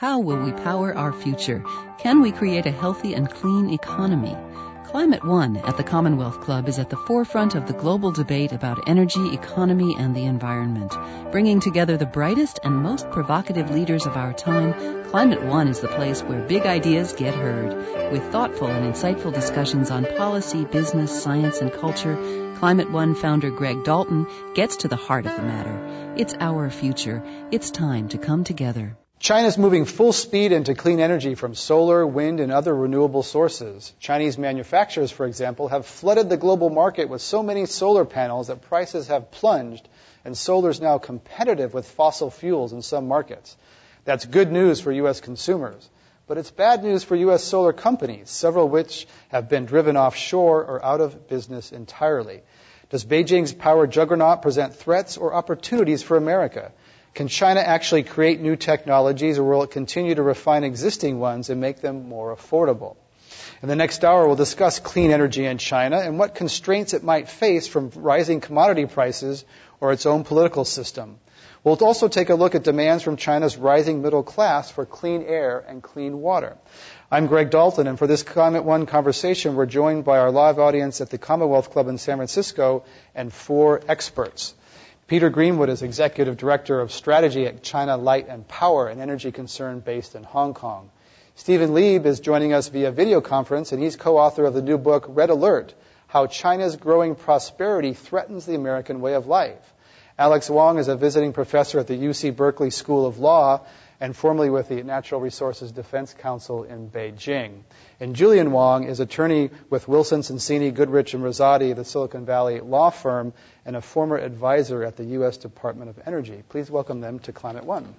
How will we power our future? Can we create a healthy and clean economy? Climate One at the Commonwealth Club is at the forefront of the global debate about energy, economy, and the environment. Bringing together the brightest and most provocative leaders of our time, Climate One is the place where big ideas get heard. With thoughtful and insightful discussions on policy, business, science, and culture, Climate One founder Greg Dalton gets to the heart of the matter. It's our future. It's time to come together. China's moving full speed into clean energy from solar, wind, and other renewable sources. Chinese manufacturers, for example, have flooded the global market with so many solar panels that prices have plunged, and solar is now competitive with fossil fuels in some markets. That's good news for U.S. consumers. But it's bad news for U.S. solar companies, several of which have been driven offshore or out of business entirely. Does Beijing's power juggernaut present threats or opportunities for America? Can China actually create new technologies, or will it continue to refine existing ones and make them more affordable? In the next hour, we'll discuss clean energy in China and what constraints it might face from rising commodity prices or its own political system. We'll also take a look at demands from China's rising middle class for clean air and clean water. I'm Greg Dalton, and for this Climate One conversation, we're joined by our live audience at the Commonwealth Club in San Francisco and 4 experts. Peter Greenwood is Executive Director of Strategy at China Light and Power, an energy concern based in Hong Kong. Stephen Lieb is joining us via video conference, and he's co-author of the new book, Red Alert, How China's Growing Prosperity Threatens the American Way of Life. Alex Wong is a visiting professor at the UC Berkeley School of Law and formerly with the Natural Resources Defense Council in Beijing. And Julian Wong is attorney with Wilson, Sonsini, Goodrich, and Rosati, the Silicon Valley law firm, and a former advisor at the U.S. Department of Energy. Please welcome them to Climate One.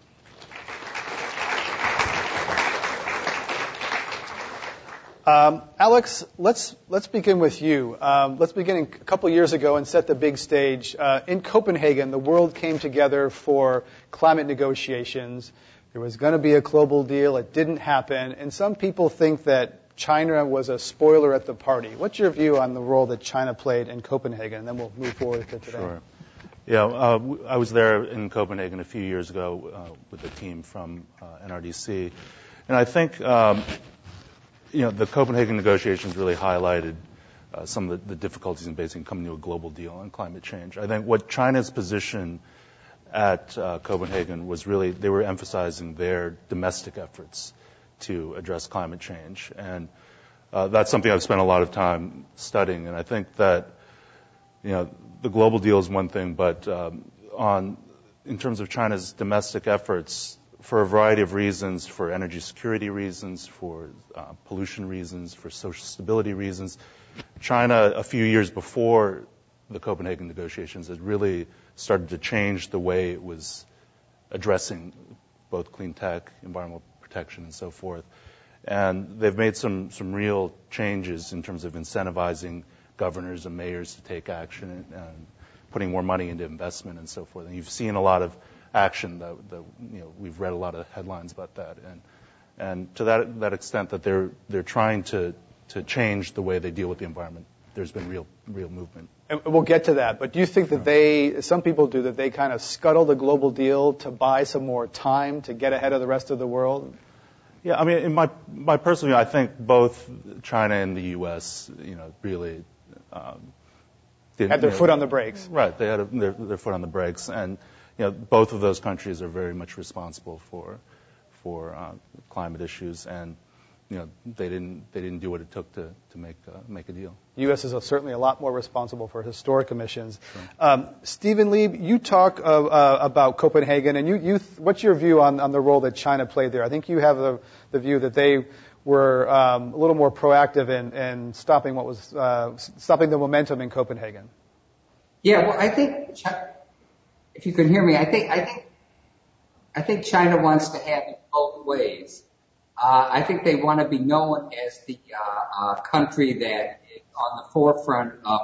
Alex, let's begin with you. Let's begin a couple years ago and set the big stage. In Copenhagen, the world came together for climate negotiations. There was going to be a global deal. It didn't happen. And some people think that China was a spoiler at the party. What's your view on the role that China played in Copenhagen? And then we'll move forward to today. Sure. Yeah, I was there in Copenhagen a few years ago with a team from NRDC. And I think, the Copenhagen negotiations really highlighted some of the difficulties in basically coming to a global deal on climate change. I think what China's position at Copenhagen was really, they were emphasizing their domestic efforts to address climate change. And that's something I've spent a lot of time studying. And I think that, the global deal is one thing, but in terms of China's domestic efforts, for a variety of reasons, for energy security reasons, for pollution reasons, for social stability reasons, China, a few years before the Copenhagen negotiations, had really started to change the way it was addressing both clean tech, environmental protection, and so forth. And they've made some real changes in terms of incentivizing governors and mayors to take action and putting more money into investment and so forth. And you've seen a lot of action that we've read a lot of headlines about that. And to that extent that they're trying to change the way they deal with the environment, there's been real movement. And we'll get to that, but do you think that some people do, that they kind of scuttle the global deal to buy some more time to get ahead of the rest of the world? Yeah, I mean, in my personal view, I think both China and the U.S., really had their foot on the brakes. Right, they had their foot on the brakes, and both of those countries are very much responsible for climate issues, and they didn't do what it took to make a deal. The U.S. is certainly a lot more responsible for historic emissions. Sure. Stephen Lieb, you talk about Copenhagen, and what's your view on the role that China played there? I think you have the view that they were a little more proactive in stopping stopping the momentum in Copenhagen. Yeah, well, I think, if you can hear me, I think China wants to have it both ways. I think they want to be known as the country that is on the forefront of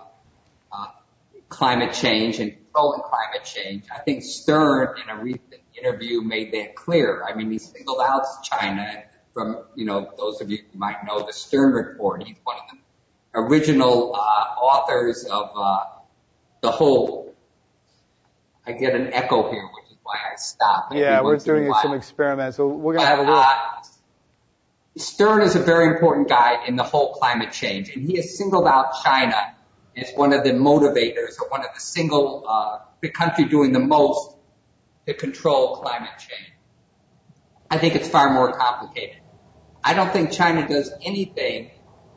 climate change and controlling climate change. I think Stern, in a recent interview, made that clear. I mean, he singled out China from, those of you who might know the Stern Report. He's one of the original authors of the whole, I get an echo here, which is why I stop. Yeah, we're doing some experiments, so we're going to have a little... Stern is a very important guy in the whole climate change, and he has singled out China as one of the motivators, or one of the country doing the most to control climate change. I think it's far more complicated. I don't think China does anything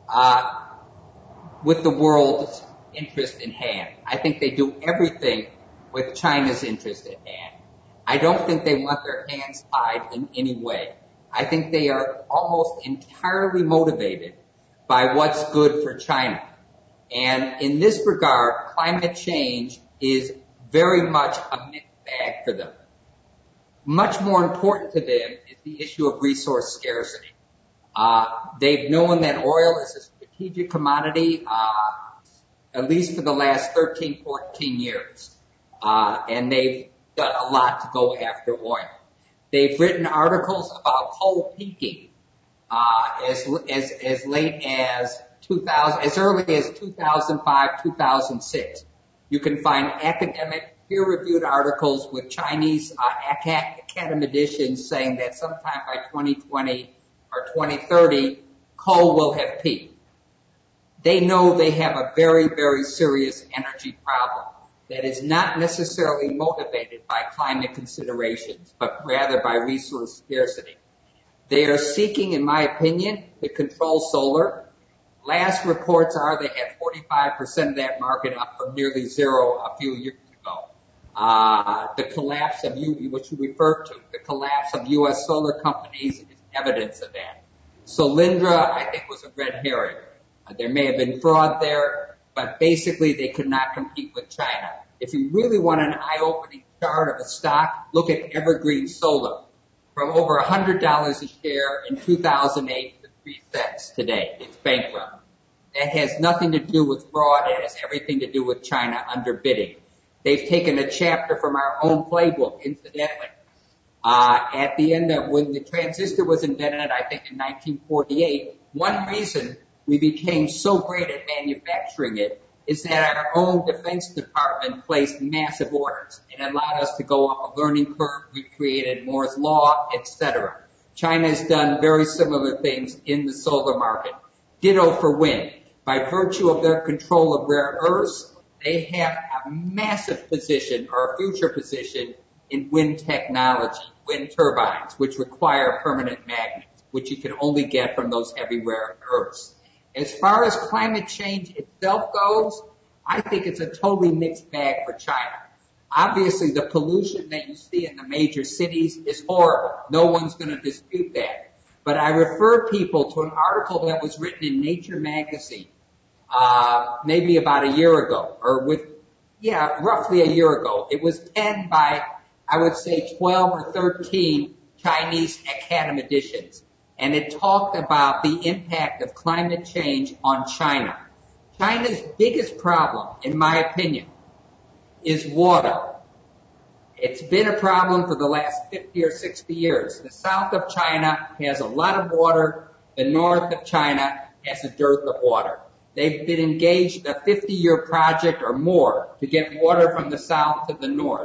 with the world's interest in hand. I think they do everything with China's interest at hand. I don't think they want their hands tied in any way. I think they are almost entirely motivated by what's good for China. And in this regard, climate change is very much a mixed bag for them. Much more important to them is the issue of resource scarcity. They've known that oil is a strategic commodity, at least for the last 13, 14 years. And they've done a lot to go after oil. They've written articles about coal peaking, as late as 2000, as early as 2005, 2006. You can find academic peer-reviewed articles with Chinese academicians saying that sometime by 2020 or 2030, coal will have peaked. They know they have a very, very serious energy problem that is not necessarily motivated by climate considerations, but rather by resource scarcity. They are seeking, in my opinion, to control solar. Last reports are they had 45% of that market, up from nearly zero a few years ago. The collapse of, which you referred to, the collapse of U.S. solar companies is evidence of that. Solyndra, I think, was a red herring. There may have been fraud there, but basically they could not compete with China. If you really want an eye-opening chart of a stock, look at Evergreen Solar. From over $100 a share in 2008 to 3 cents today. It's bankrupt. That has nothing to do with fraud. It has everything to do with China underbidding. They've taken a chapter from our own playbook, incidentally. At the end of when the transistor was invented, I think in 1948, one reason we became so great at manufacturing it is that our own Defense Department placed massive orders and allowed us to go up a learning curve. We created Moore's Law, etc. China has done very similar things in the solar market. Ditto for wind. By virtue of their control of rare earths, they have a massive position or a future position in wind technology, wind turbines, which require permanent magnets, which you can only get from those heavy rare earths. As far as climate change itself goes, I think it's a totally mixed bag for China. Obviously, the pollution that you see in the major cities is horrible. No one's going to dispute that. But I refer people to an article that was written in Nature magazine, maybe about a year ago, roughly a year ago. It was penned by, I would say, 12 or 13 Chinese academicians. And it talked about the impact of climate change on China. China's biggest problem, in my opinion, is water. It's been a problem for the last 50 or 60 years. The south of China has a lot of water. The north of China has a dearth of water. They've been engaged in a 50-year project or more to get water from the south to the north.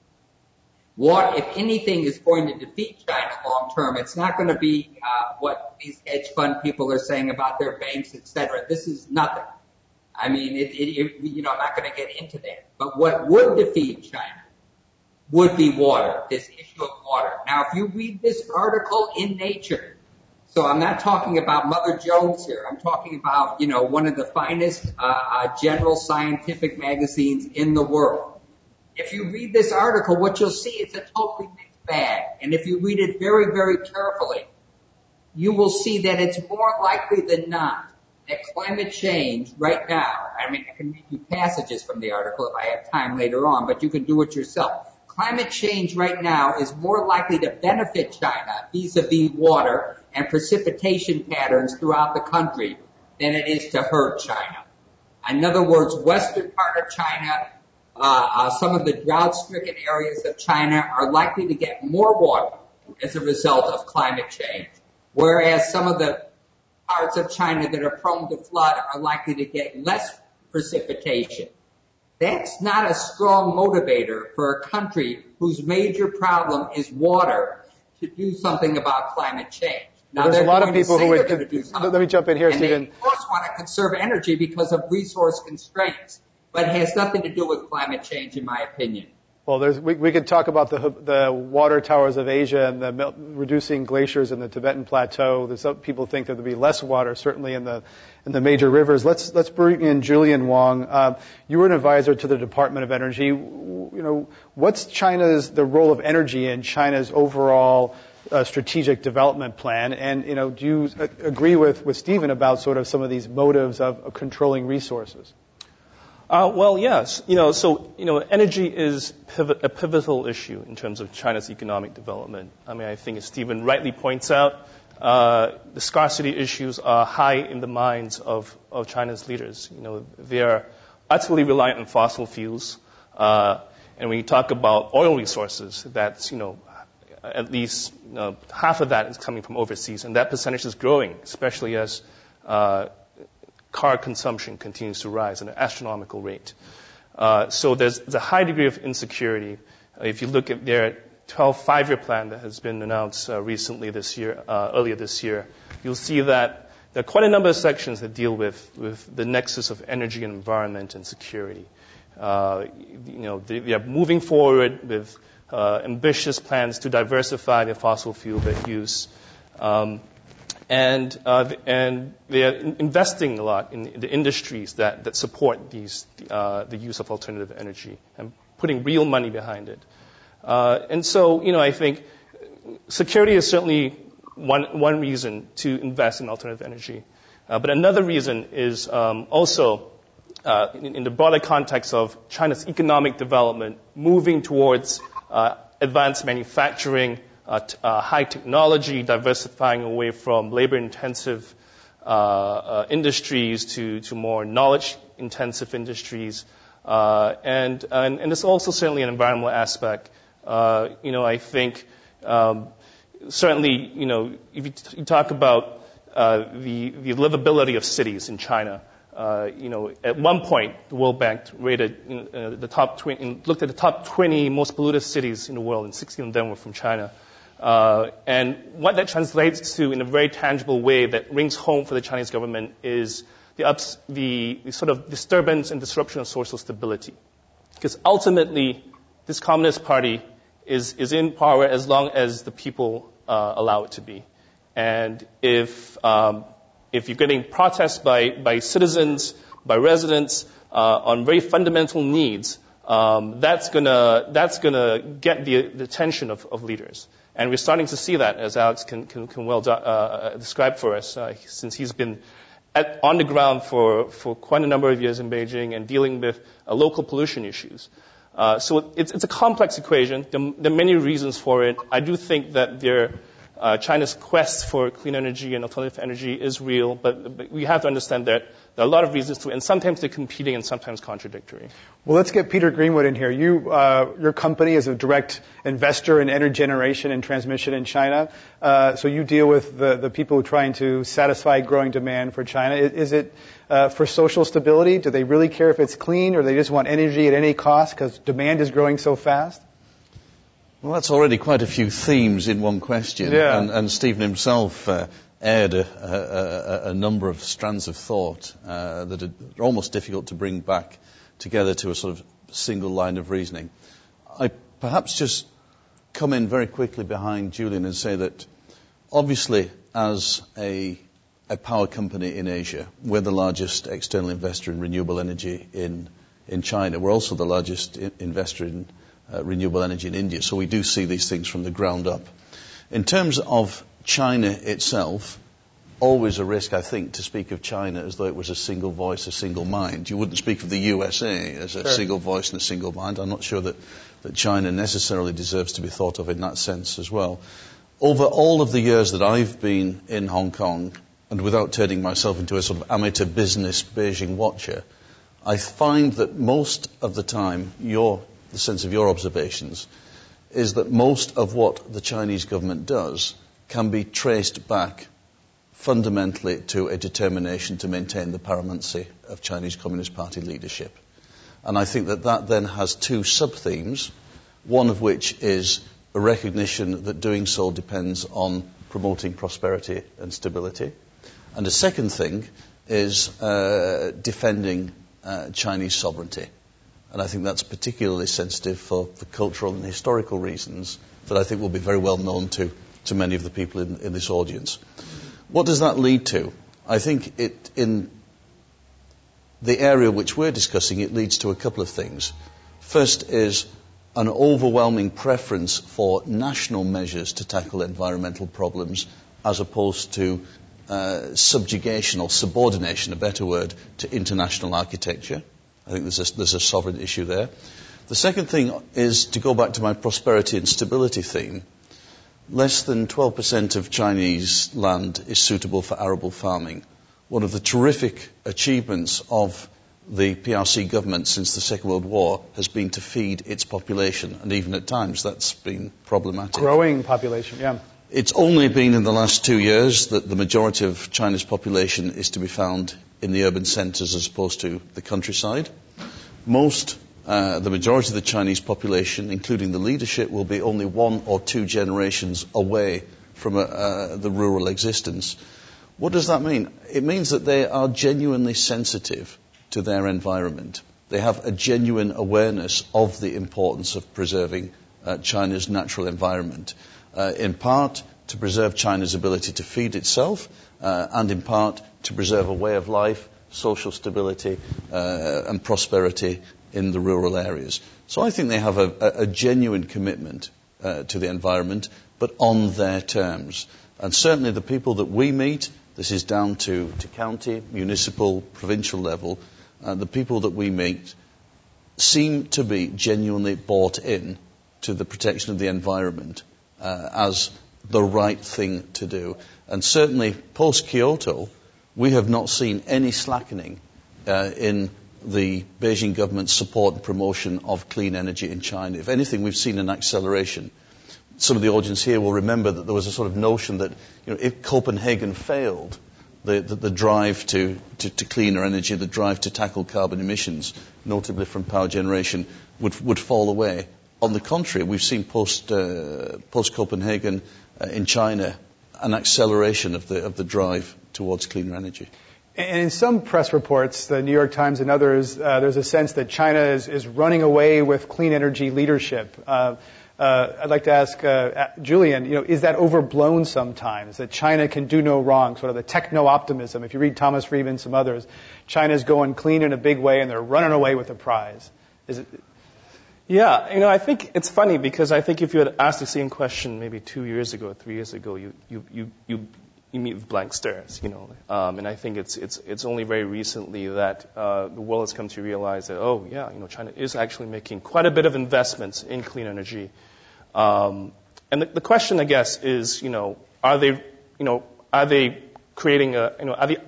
What, if anything, is going to defeat China long term? It's not going to be what these hedge fund people are saying about their banks, etc. This is nothing. I mean, I'm not going to get into that. But what would defeat China would be water, this issue of water. Now, if you read this article in Nature, so I'm not talking about Mother Jones here. I'm talking about, one of the finest general scientific magazines in the world. If you read this article, what you'll see is a totally mixed bag. And if you read it very, very carefully, you will see that it's more likely than not that climate change right now, I can read you passages from the article if I have time later on, but you can do it yourself. Climate change right now is more likely to benefit China vis-a-vis water and precipitation patterns throughout the country than it is to hurt China. In other words, western part of China, some of the drought-stricken areas of China are likely to get more water as a result of climate change, whereas some of the parts of China that are prone to flood are likely to get less precipitation. That's not a strong motivator for a country whose major problem is water to do something about climate change. Now, there's a lot of people who would. Let me jump in here, They, Stephen. of course, want to conserve energy because of resource constraints, but it has nothing to do with climate change, in my opinion. Well, we could talk about the water towers of Asia and the reducing glaciers in the Tibetan Plateau. There's some people think that there'll be less water, certainly in the major rivers. Let's bring in Julian Wong. You were an advisor to the Department of Energy. What's the role of energy in China's overall strategic development plan? And do you agree with Stephen about sort of some of these motives of controlling resources? Well, yes. Energy is a pivotal issue in terms of China's economic development. I mean, I think as Stephen rightly points out, the scarcity issues are high in the minds of China's leaders. They are utterly reliant on fossil fuels. And when you talk about oil resources, that's, at least half of that is coming from overseas. And that percentage is growing, especially as car consumption continues to rise at an astronomical rate. So there's a high degree of insecurity. If you look at their 5-year plan that has been announced recently this year, earlier this year, you'll see that there are quite a number of sections that deal with the nexus of energy and environment and security. They are moving forward with ambitious plans to diversify their fossil fuel use. And they are investing a lot in the industries that support the use of alternative energy and putting real money behind it. And so, I think security is certainly one reason to invest in alternative energy. But another reason is also in the broader context of China's economic development, moving towards advanced manufacturing, high technology, diversifying away from labor-intensive industries to more knowledge-intensive industries, and there's also certainly an environmental aspect. I think certainly, if you talk about the livability of cities in China, at one point the World Bank rated looked at the top 20 most polluted cities in the world, and 16 of them were from China. And what that translates to in a very tangible way that rings home for the Chinese government is the sort of disturbance and disruption of social stability. Because ultimately, this Communist Party is in power as long as the people allow it to be. And if you're getting protests by citizens, by residents on very fundamental needs, that's gonna get the attention of leaders. And we're starting to see that, as Alex can well describe for us, since he's been on the ground for quite a number of years in Beijing and dealing with local pollution issues. So it's a complex equation. There are many reasons for it. I do think that China's quest for clean energy and alternative energy is real, but we have to understand that there are a lot of reasons to it, and sometimes they're competing and sometimes contradictory. Well, let's get Peter Greenwood in here. Your company is a direct investor in energy generation and transmission in China. So you deal with the people trying to satisfy growing demand for China. Is it for social stability? Do they really care if it's clean, or they just want energy at any cost because demand is growing so fast? Well, that's already quite a few themes in one question. Yeah. And Stephen himself aired a number of strands of thought that are almost difficult to bring back together to a sort of single line of reasoning. I perhaps just come in very quickly behind Julian and say that obviously as a power company in Asia, we're the largest external investor in renewable energy in China. We're also the largest investor in renewable energy in India. So we do see these things from the ground up. In terms of China itself, always a risk, I think, to speak of China as though it was a single voice, a single mind. You wouldn't speak of the USA as a single voice and a single mind. I'm not sure that China necessarily deserves to be thought of in that sense as well. Over all of the years that I've been in Hong Kong, and without turning myself into a sort of amateur business Beijing watcher, I find that most of the time the sense of your observations is that most of what the Chinese government does can be traced back fundamentally to a determination to maintain the paramountcy of Chinese Communist Party leadership. And I think that that then has two sub-themes, one of which is a recognition that doing so depends on promoting prosperity and stability. And the second thing is defending Chinese sovereignty. And I think that's particularly sensitive for the cultural and historical reasons that I think will be very well known to many of the people in this audience. What does that lead to? I think in the area which we're discussing, it leads to a couple of things. First is an overwhelming preference for national measures to tackle environmental problems as opposed to subjugation or subordination, a better word, to international architecture. I think there's a sovereign issue there. The second thing is to go back to my prosperity and stability theme. Less than 12% of Chinese land is suitable for arable farming. One of the terrific achievements of the PRC government since the Second World War has been to feed its population, and even at times that's been problematic. Growing population, yeah. It's only been in the last 2 years that the majority of China's population is to be found in the urban centres as opposed to the countryside. The majority of the Chinese population, including the leadership, will be only 1 or 2 generations away from the rural existence. What does that mean? It means that they are genuinely sensitive to their environment. They have a genuine awareness of the importance of preserving China's natural environment, in part to preserve China's ability to feed itself, and in part to preserve a way of life, social stability, and prosperity in the rural areas. So I think they have a genuine commitment to the environment, but on their terms. And certainly the people that we meet, this is down to county, municipal, provincial level, the people that we meet seem to be genuinely bought in to the protection of the environment as the right thing to do. And certainly post-Kyoto, we have not seen any slackening in the Beijing government's support and promotion of clean energy in China. If anything, we've seen an acceleration. Some of the audience here will remember that there was a sort of notion that, if Copenhagen failed, the drive to cleaner energy, the drive to tackle carbon emissions, notably from power generation, would fall away. On the contrary, we've seen post-Copenhagen in China an acceleration of the drive towards cleaner energy. And in some press reports, the New York Times and others, there's a sense that China is running away with clean energy leadership. I'd like to ask Julian, is that overblown sometimes, that China can do no wrong, sort of the techno-optimism? If you read Thomas Friedman and some others, China's going clean in a big way and they're running away with the prize. Is it? Yeah, I think it's funny because I think if you had asked the same question maybe 2 years ago, 3 years ago, you meet with blank stares, and I think it's only very recently that the world has come to realize that China is actually making quite a bit of investments in clean energy, and the question I guess is are they creating are they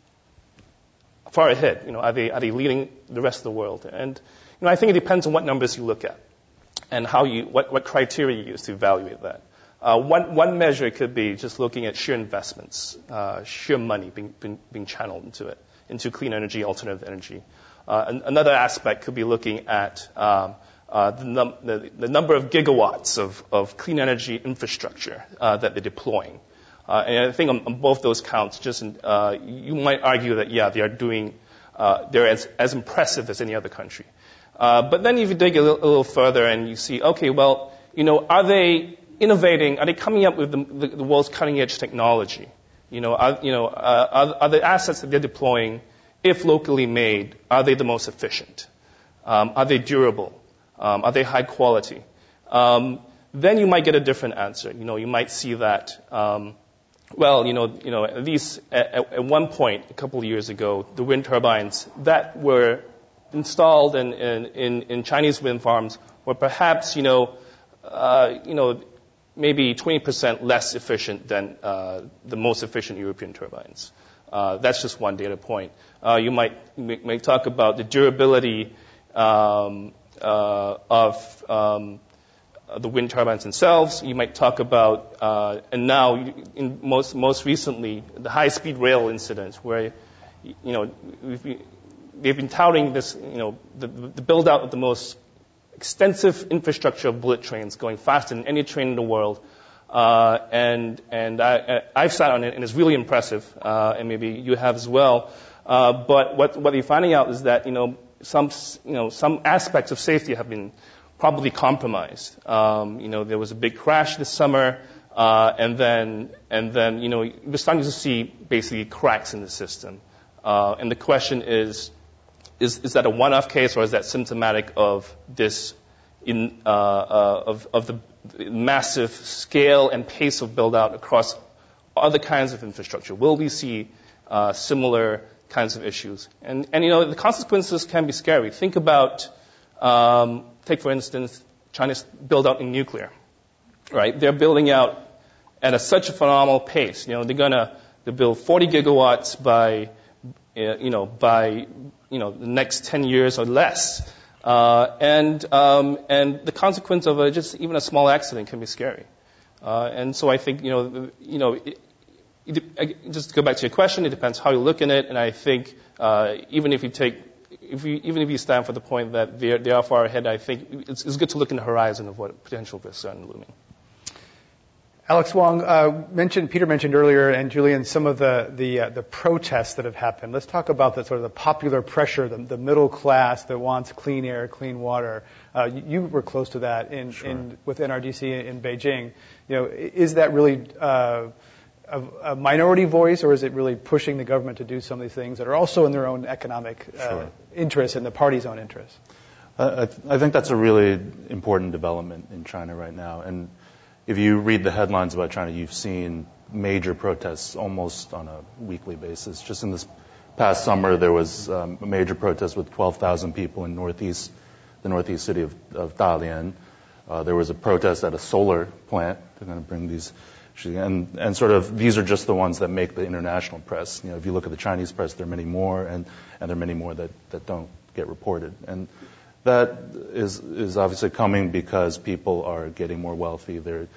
far ahead, are they leading the rest of the world? And I think it depends on what numbers you look at and what criteria you use to evaluate that. One measure could be just looking at sheer investments, sheer money being channeled into clean energy, alternative energy. Another aspect could be looking at the number of gigawatts of clean energy infrastructure that they're deploying. And I think on both those counts, you might argue that they are they're as impressive as any other country. But then if you dig a little further and you see, okay, well, are they innovating? Are they coming up with the world's cutting-edge technology? Are the assets that they're deploying, if locally made, are they the most efficient? Are they durable? Are they high quality? Then you might get a different answer. You might see that, at least at one point, a couple of years ago, the wind turbines that were installed in Chinese wind farms were perhaps, maybe 20% less efficient than the most efficient European turbines. That's just one data point. You might talk about the durability of the wind turbines themselves. You might talk about, and now most recently, the high-speed rail incident, where they've been touting this, the build out of the most extensive infrastructure of bullet trains going faster than any train in the world. And I've sat on it, and it's really impressive, and maybe you have as well. But what you're finding out is that, some aspects of safety have been probably compromised. There was a big crash this summer, and then we're starting to see basically cracks in the system. And the question is that a one-off case, or is that symptomatic of this, of the massive scale and pace of build-out across other kinds of infrastructure? Will we see similar kinds of issues? And the consequences can be scary. Think about, take for instance, China's build-out in nuclear, right? They're building out at such a phenomenal pace. They're gonna build 40 gigawatts by the next 10 years or less. And the consequence of just even a small accident can be scary. And so I think, just to go back to your question, it depends how you look at it. And I think even if you stand for the point that they are far ahead, I think it's good to look in the horizon of what potential risks are looming. Alex Wong, Peter mentioned earlier, and Julian, some of the protests that have happened. Let's talk about the sort of the popular pressure, the middle class that wants clean air, clean water. You were close to that with NRDC in Beijing. Is that really a minority voice, or is it really pushing the government to do some of these things that are also in their own economic interest and the party's own interest? I think that's a really important development in China right now. And if you read the headlines about China, you've seen major protests almost on a weekly basis. Just in this past summer, there was a major protest with 12,000 people in the northeast city of Dalian. There was a protest at a solar plant. They're going to bring these, and sort of these are just the ones that make the international press. If you look at the Chinese press, there are many more, and there are many more that don't get reported. And that is obviously coming because people are getting more wealthy. They're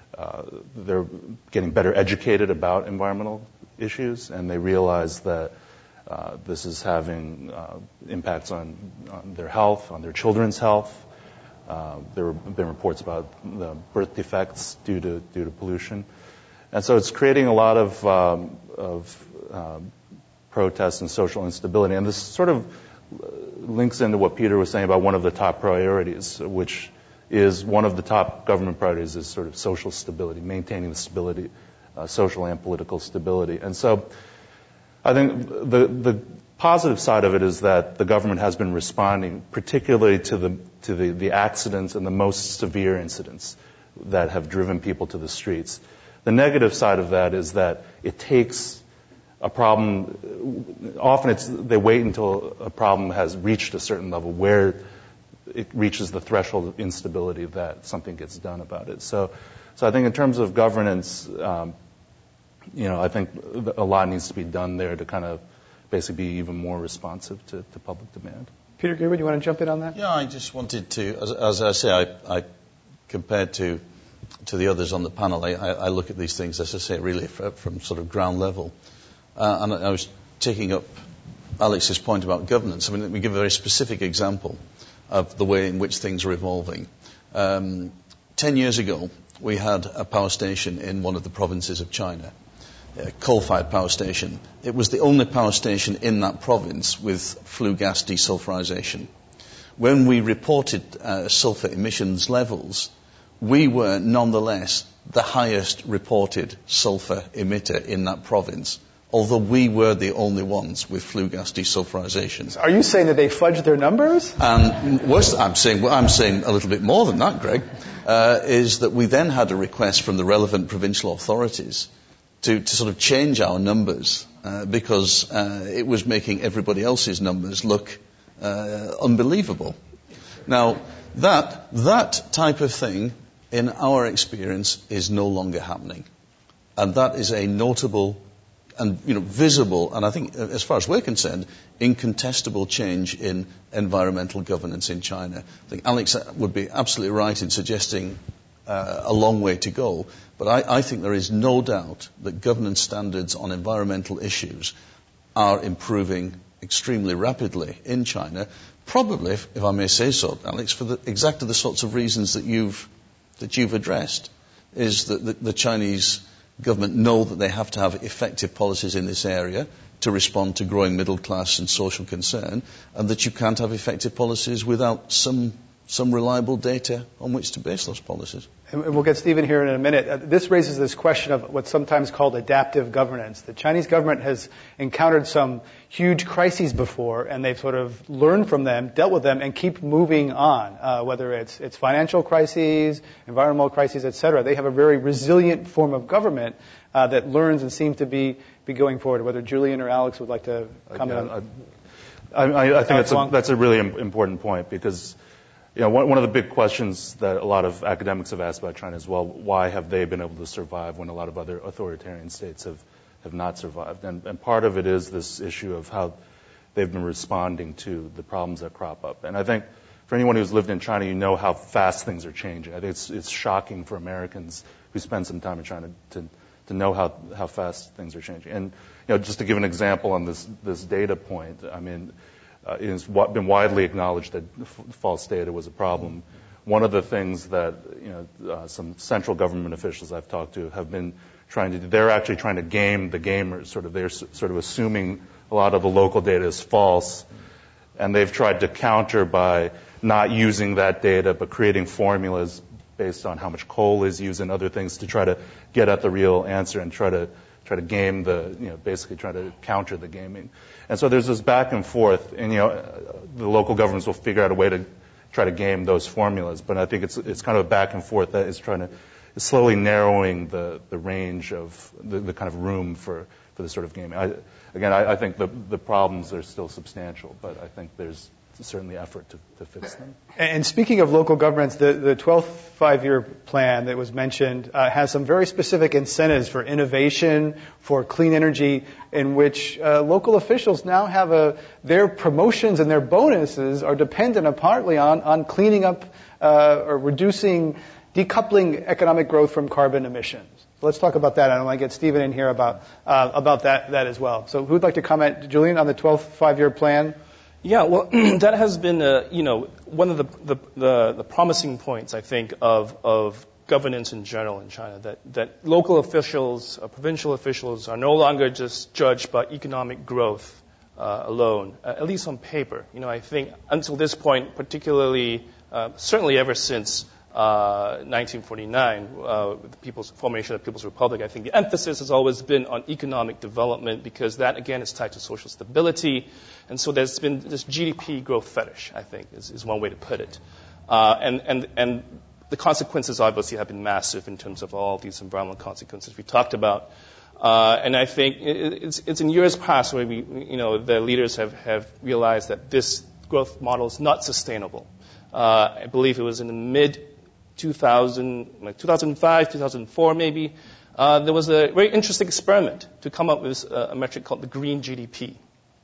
getting better educated about environmental issues, and they realize that this is having impacts on their health, on their children's health. There have been reports about the birth defects due to pollution, and so it's creating a lot of protests and social instability. And this sort of links into what Peter was saying about one of the top priorities, which is one of the top government priorities is sort of social stability, maintaining the stability, social and political stability. And so I think the positive side of it is that the government has been responding, particularly to the accidents and the most severe incidents that have driven people to the streets. The negative side of that is that it takes a problem, often they wait until a problem has reached a certain level where it reaches the threshold of instability that something gets done about it. So I think in terms of governance, I think a lot needs to be done there to kind of basically be even more responsive to public demand. Peter Gabriel, you want to jump in on that? Yeah, I just wanted to, as I say, I compared to the others on the panel, I look at these things, as I say, really from sort of ground level. And I was taking up Alex's point about governance. I mean, let me give a very specific example of the way in which things are evolving. 10 years ago, we had a power station in one of the provinces of China, a coal-fired power station. It was the only power station in that province with flue gas desulfurization. When we reported sulfur emissions levels, we were nonetheless the highest reported sulfur emitter in that province, although we were the only ones with flue gas desulfurization. Are you saying that they fudged their numbers? And I'm saying a little bit more than that, Greg, is that we then had a request from the relevant provincial authorities to sort of change our numbers because it was making everybody else's numbers look unbelievable. Now, that type of thing, in our experience, is no longer happening. And that is a notable and visible, and I think, as far as we're concerned, incontestable change in environmental governance in China. I think Alex would be absolutely right in suggesting a long way to go, but I think there is no doubt that governance standards on environmental issues are improving extremely rapidly in China, probably, if I may say so, Alex, for exactly the sorts of reasons that you've addressed, is that the Chinese government know that they have to have effective policies in this area to respond to growing middle class and social concern, and that you can't have effective policies without some reliable data on which to base those policies. And we'll get Stephen here in a minute. This raises this question of what's sometimes called adaptive governance. The Chinese government has encountered some huge crises before, and they've sort of learned from them, dealt with them, and keep moving on, whether it's financial crises, environmental crises, et cetera. They have a very resilient form of government that learns and seems to be going forward. Whether Julian or Alex would like to comment on I think that's a really important point, because one of the big questions that a lot of academics have asked about China is, well, why have they been able to survive when a lot of other authoritarian states have not survived? And part of it is this issue of how they've been responding to the problems that crop up. And I think for anyone who's lived in China, you know how fast things are changing. I think it's shocking for Americans who spend some time in China to know how fast things are changing. And just to give an example on this data point, I mean, it's been widely acknowledged that false data was a problem. One of the things that some central government officials I've talked to have been trying to do, they're actually trying to game the gamers. They're sort of assuming a lot of the local data is false, and they've tried to counter by not using that data, but creating formulas based on how much coal is used and other things to try to get at the real answer and try to game basically try to counter the gaming. And so there's this back and forth, and the local governments will figure out a way to try to game those formulas. But I think it's kind of a back and forth that is is slowly narrowing the range of the kind of room for this sort of gaming. I think the problems are still substantial, but I think there's certainly effort to fix them. And speaking of local governments, the 12th five-year plan that was mentioned has some very specific incentives for innovation, for clean energy, in which local officials now have their promotions and their bonuses are dependent partly on cleaning up or decoupling economic growth from carbon emissions. So let's talk about that. I want to get Stephen in here about that as well. So who'd like to comment, Julian, on the 12th five-year plan? Yeah, well, that has been, one of the promising points, I think, of governance in general in China, that local officials, provincial officials are no longer just judged by economic growth alone, at least on paper. I think until this point, particularly, certainly ever since 1949, the formation of the People's Republic, I think the emphasis has always been on economic development, because that, again, is tied to social stability. And so there's been this GDP growth fetish, I think, is one way to put it. And the consequences obviously have been massive in terms of all these environmental consequences we talked about. And I think it's in years past where the leaders have realized that this growth model is not sustainable. I believe it was in the mid-2005, 2004 maybe, there was a very interesting experiment to come up with a metric called the green GDP,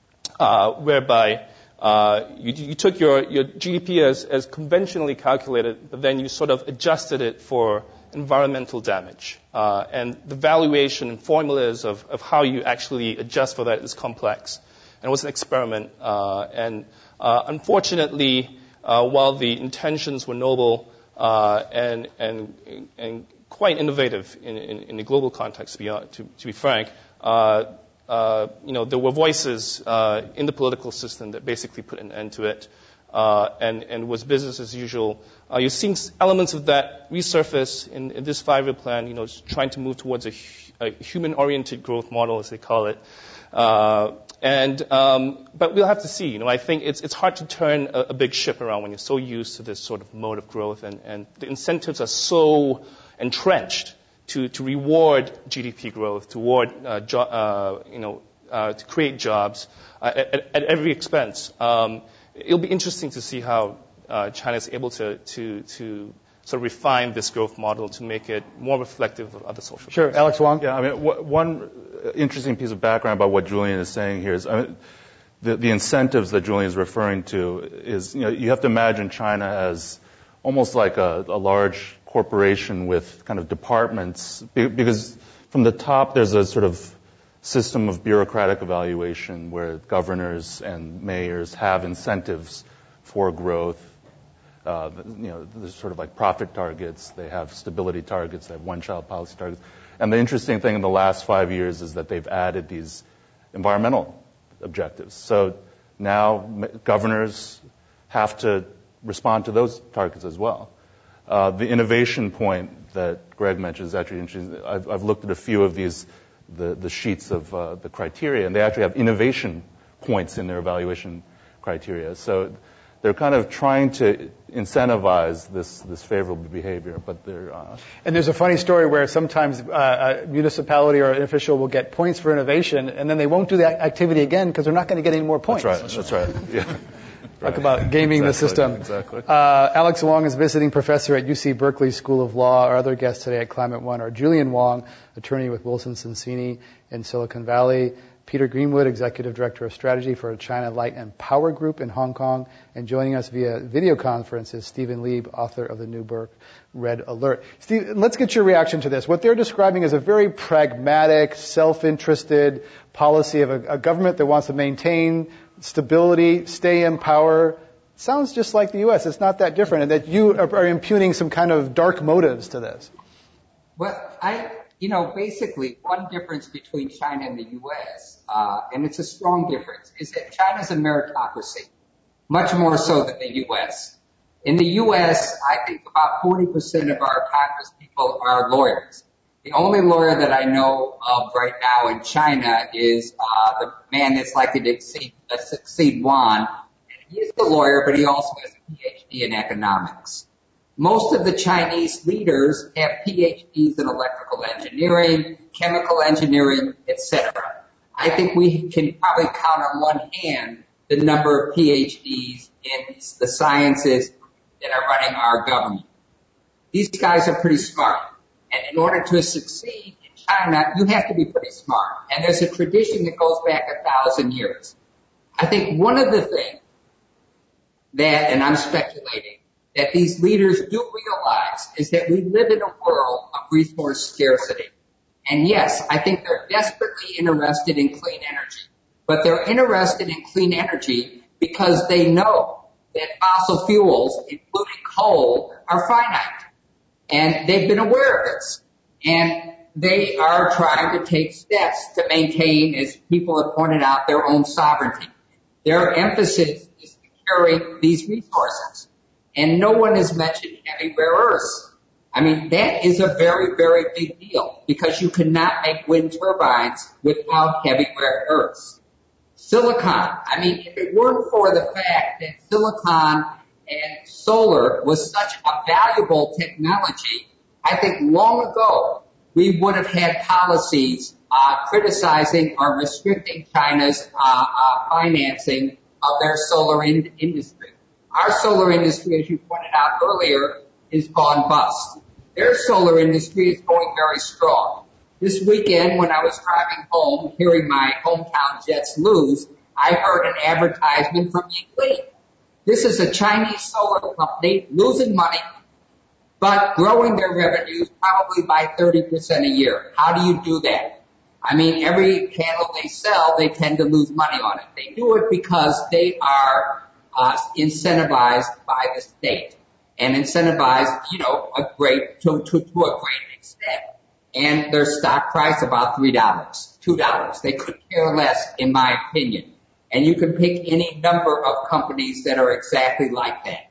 whereby you took your GDP as conventionally calculated, but then you sort of adjusted it for environmental damage. And the valuation and formulas of how you actually adjust for that is complex. And it was an experiment. And unfortunately, while the intentions were noble and quite innovative in the global context, to be frank, there were voices in the political system that basically put an end to it, and was business as usual. You're seeing elements of that resurface in this five-year plan, trying to move towards a human-oriented growth model, as they call it. But we'll have to see. I think it's hard to turn a big ship around when you're so used to this sort of mode of growth, and the incentives are so entrenched to reward GDP growth, to create jobs at every expense. It'll be interesting to see how China is able to sort of refine this growth model to make it more reflective of other social. Sure, Alex Wong. Yeah, I mean, one interesting piece of background about what Julian is saying here is, the incentives that Julian is referring to is, you have to imagine China as almost like a large corporation with kind of departments, because from the top there's a sort of system of bureaucratic evaluation where governors and mayors have incentives for growth. There's sort of like profit targets. They have stability targets. They have one-child policy targets. And the interesting thing in the last 5 years is that they've added these environmental objectives. So now governors have to respond to those targets as well. The innovation point that Greg mentioned is actually interesting. I've looked at a few of these, the sheets of the criteria, and they actually have innovation points in their evaluation criteria. So they're kind of trying to incentivize this favorable behavior, but they're... And there's a funny story where sometimes a municipality or an official will get points for innovation, and then they won't do that activity again because they're not going to get any more points. That's right. Yeah. Talk about gaming the system. Exactly. Alex Wong is visiting professor at UC Berkeley School of Law. Our other guests today at Climate One are Julian Wong, attorney with Wilson Sonsini in Silicon Valley, Peter Greenwood, executive director of strategy for China Light and Power Group in Hong Kong, and joining us via video conference is Stephen Lieb, author of the new book Red Alert. Steve, let's get your reaction to this. What they're describing is a very pragmatic, self-interested policy of a government that wants to maintain stability, stay in power. Sounds just like the U.S. It's not that different, and that you are impugning some kind of dark motives to this. Well, basically one difference between China and the U.S., and it's a strong difference, is that China's a meritocracy, much more so than the U.S. In the U.S., I think about 40% of our Congress people are lawyers. The only lawyer that I know of right now in China is the man that's likely to succeed Wan. He's a lawyer, but he also has a PhD in economics. Most of the Chinese leaders have PhDs in electrical engineering, chemical engineering, etc. I think we can probably count on one hand the number of PhDs in the sciences that are running our government. These guys are pretty smart. And in order to succeed in China, you have to be pretty smart. And there's a tradition that goes back 1,000 years. I think one of the things that, and I'm speculating, that these leaders do realize is that we live in a world of resource scarcity. And yes, I think they're desperately interested in clean energy. But they're interested in clean energy because they know that fossil fuels, including coal, are finite. And they've been aware of this. And they are trying to take steps to maintain, as people have pointed out, their own sovereignty. Their emphasis is securing these resources. And no one has mentioned heavy rare earths. I mean, that is a very, very big deal because you cannot make wind turbines without heavy rare earths. Silicon. I mean, if it weren't for the fact that silicon and solar was such a valuable technology, I think long ago we would have had policies criticizing or restricting China's financing of their solar industry. Our solar industry, as you pointed out earlier, is gone bust. Their solar industry is going very strong. This weekend, when I was driving home, hearing my hometown Jets lose, I heard an advertisement from Yingli. This is a Chinese solar company losing money, but growing their revenues probably by 30% a year. How do you do that? I mean, every panel they sell, they tend to lose money on it. They do it because they are incentivized by the state and incentivized, to a great extent. And their stock price about $3, $2. They could care less, in my opinion. And you can pick any number of companies that are exactly like that.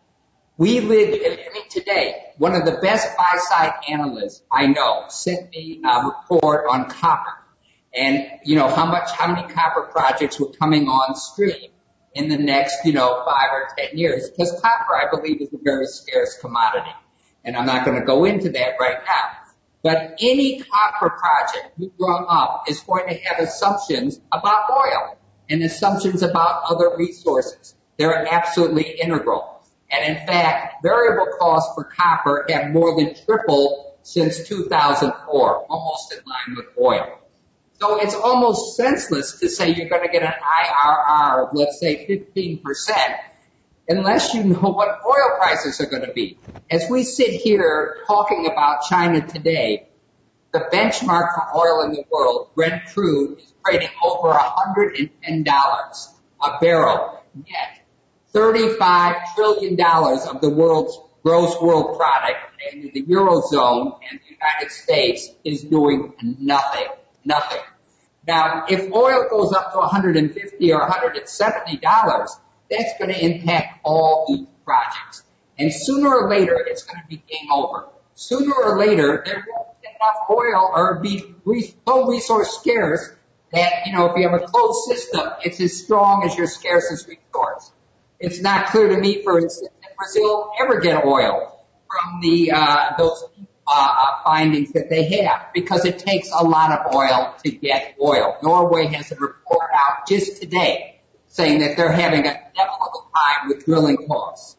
Today, one of the best buy-side analysts I know sent me a report on copper and, how many copper projects were coming on stream in the next, 5 or 10 years. Because copper, I believe, is a very scarce commodity. And I'm not going to go into that right now. But any copper project you drum up is going to have assumptions about oil and assumptions about other resources. They're absolutely integral. And in fact, variable costs for copper have more than tripled since 2004, almost in line with oil. So it's almost senseless to say you're going to get an IRR of, let's say, 15%, unless you know what oil prices are going to be. As we sit here talking about China today, the benchmark for oil in the world, Brent crude, is trading over $110 a barrel. Yet, $35 trillion of the world's gross world product in the Eurozone and the United States is doing nothing. Nothing. Now, if oil goes up to $150 or $170, that's going to impact all these projects. And sooner or later, it's going to be game over. Sooner or later, there won't be enough oil or be so resource scarce that, if you have a closed system, it's as strong as your scarcest resource. It's not clear to me, for instance, that Brazil will ever get oil from those findings that they have, because it takes a lot of oil to get oil. Norway has a report out just today saying that they're having a devil of a time with drilling costs.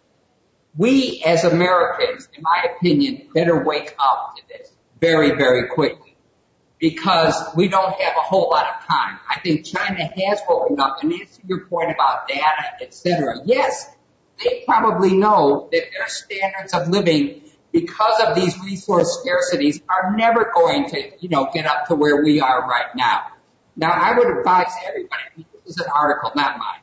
We, as Americans, in my opinion, better wake up to this very, very quickly, because we don't have a whole lot of time. I think China has woken up, and as to your point about data, etc., yes, they probably know that their standards of living, because of these resource scarcities, are never going to, get up to where we are right now. Now, I would advise everybody, this is an article, not mine.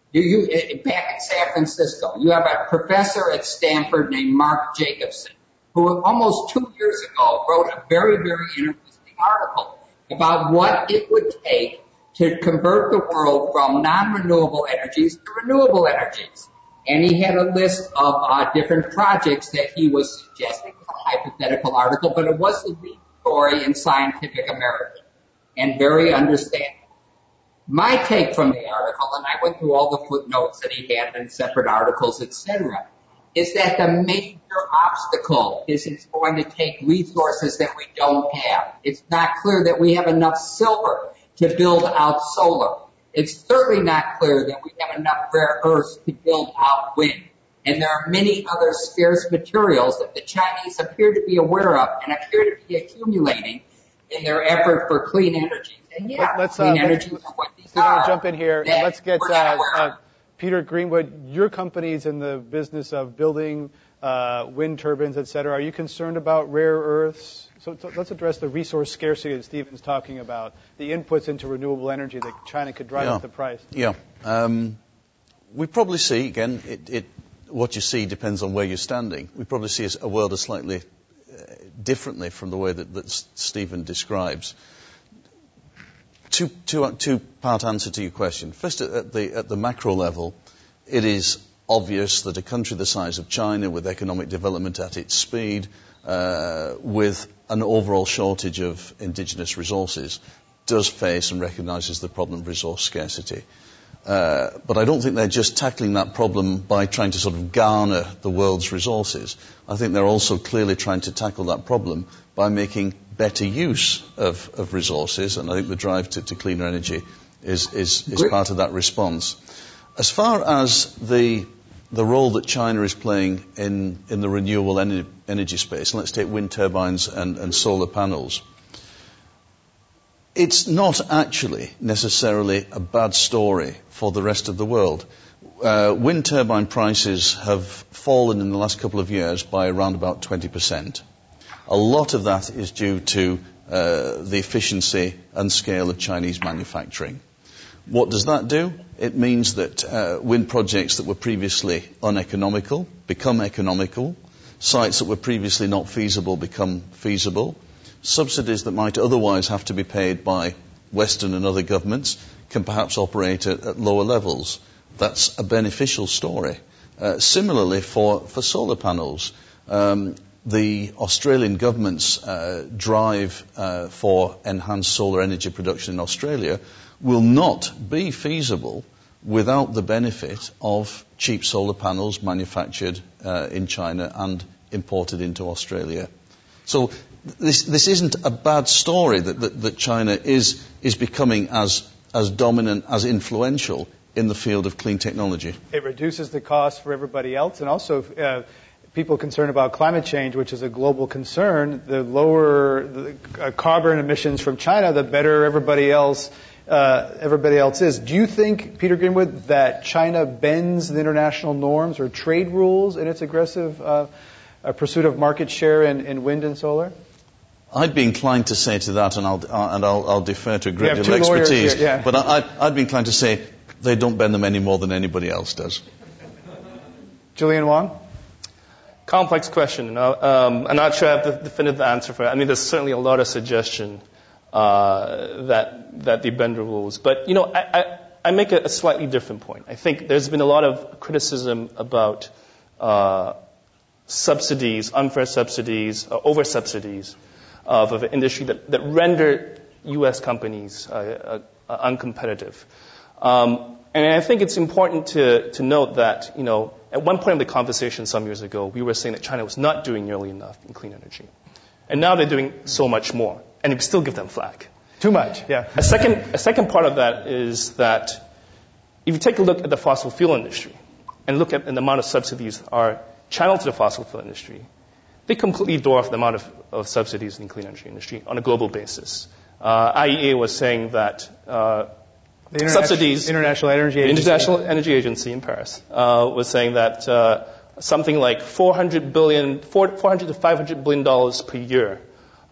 Back in San Francisco, you have a professor at Stanford named Mark Jacobson, who almost 2 years ago wrote a very, very interesting article about what it would take to convert the world from non-renewable energies to renewable energies. And he had a list of different projects that he was suggesting. It was a hypothetical article, but it was the lead story in Scientific American and very understandable. My take from the article, and I went through all the footnotes that he had in separate articles, etc., is that the major obstacle is it's going to take resources that we don't have. It's not clear that we have enough silver to build out solar. It's certainly not clear that we have enough rare earths to build out wind. And there are many other scarce materials that the Chinese appear to be aware of and appear to be accumulating in their effort for clean energy. And clean energy is what these are. Jump in here and let's get Peter Greenwood. Your company's in the business of building wind turbines, et cetera. Are you concerned about rare earths? So let's address the resource scarcity that Stephen's talking about, the inputs into renewable energy that China could drive up the price. Yeah. We probably see, again, what you see depends on where you're standing. We probably see a world that's slightly differently from the way that Stephen describes. Two-part answer to your question. First, at the macro level, it is obvious that a country the size of China, with economic development at its speed, with an overall shortage of indigenous resources, does face and recognizes the problem of resource scarcity. But I don't think they're just tackling that problem by trying to sort of garner the world's resources. I think they're also clearly trying to tackle that problem by making better use of resources, and I think the drive to cleaner energy is part of that response. As far as the role that China is playing in the renewable energy space, let's take wind turbines and solar panels, it's not actually necessarily a bad story for the rest of the world. Wind turbine prices have fallen in the last couple of years by around about 20%. A lot of that is due to the efficiency and scale of Chinese manufacturing. What does that do? It means that wind projects that were previously uneconomical become economical. Sites that were previously not feasible become feasible. Subsidies that might otherwise have to be paid by Western and other governments can perhaps operate at lower levels. That's a beneficial story. Similarly, for solar panels, the Australian government's drive for enhanced solar energy production in Australia will not be feasible without the benefit of cheap solar panels manufactured in China and imported into Australia. So this isn't a bad story that China is becoming as dominant, as influential in the field of clean technology. It reduces the cost for everybody else, and also people concerned about climate change, which is a global concern. The lower the carbon emissions from China, the better everybody else is. Do you think, Peter Greenwood, that China bends the international norms or trade rules in its aggressive pursuit of market share in wind and solar? I'd be inclined to say to that, and I'll defer to a great deal of lawyers expertise, here, yeah. but I'd be inclined to say they don't bend them any more than anybody else does. Julian Wong? Complex question. I'm not sure I have the definitive answer for it. I mean, there's certainly a lot of suggestion that they bend the rules. But, I make a slightly different point. I think there's been a lot of criticism about subsidies, unfair subsidies, over-subsidies of an industry that render U.S. companies uncompetitive. And I think it's important to note that, at one point in the conversation some years ago, we were saying that China was not doing nearly enough in clean energy. And now they're doing so much more. And we still give them flack. Too much, yeah. A second part of that is that if you take a look at the fossil fuel industry and look at the amount of subsidies are channeled to the fossil fuel industry, they completely dwarf the amount of subsidies in the clean energy industry on a global basis. IEA was saying that subsidies... International Energy Agency. International Energy Agency in Paris was saying that something like $400 to $500 billion per year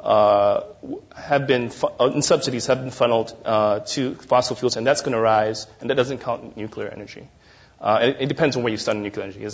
in subsidies have been funneled to fossil fuels, and that's going to rise, and that doesn't count nuclear energy. It depends on where you start in nuclear energy. Is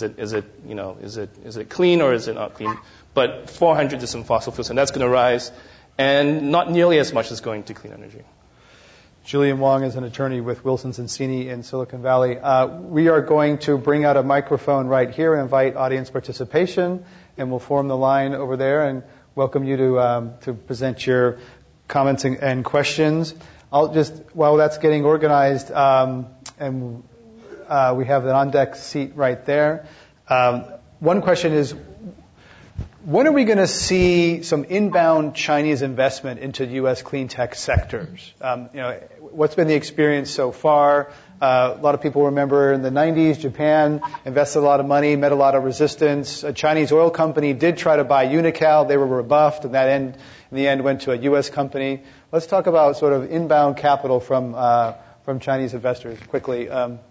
it clean or is it not clean? But 400 to some fossil fuels, and that's going to rise, and not nearly as much as going to clean energy. Julian Wong is an attorney with Wilson Sonsini in Silicon Valley. We are going to bring out a microphone right here and invite audience participation, and we'll form the line over there and welcome you to present your comments and questions. While that's getting organized, and we have an on-deck seat right there. One question is, when are we going to see some inbound Chinese investment into U.S. clean tech sectors? What's been the experience so far? A lot of people remember in the 90s, Japan invested a lot of money, met a lot of resistance. A Chinese oil company did try to buy Unocal. They were rebuffed, and that in the end went to a U.S. company. Let's talk about sort of inbound capital from Chinese investors quickly.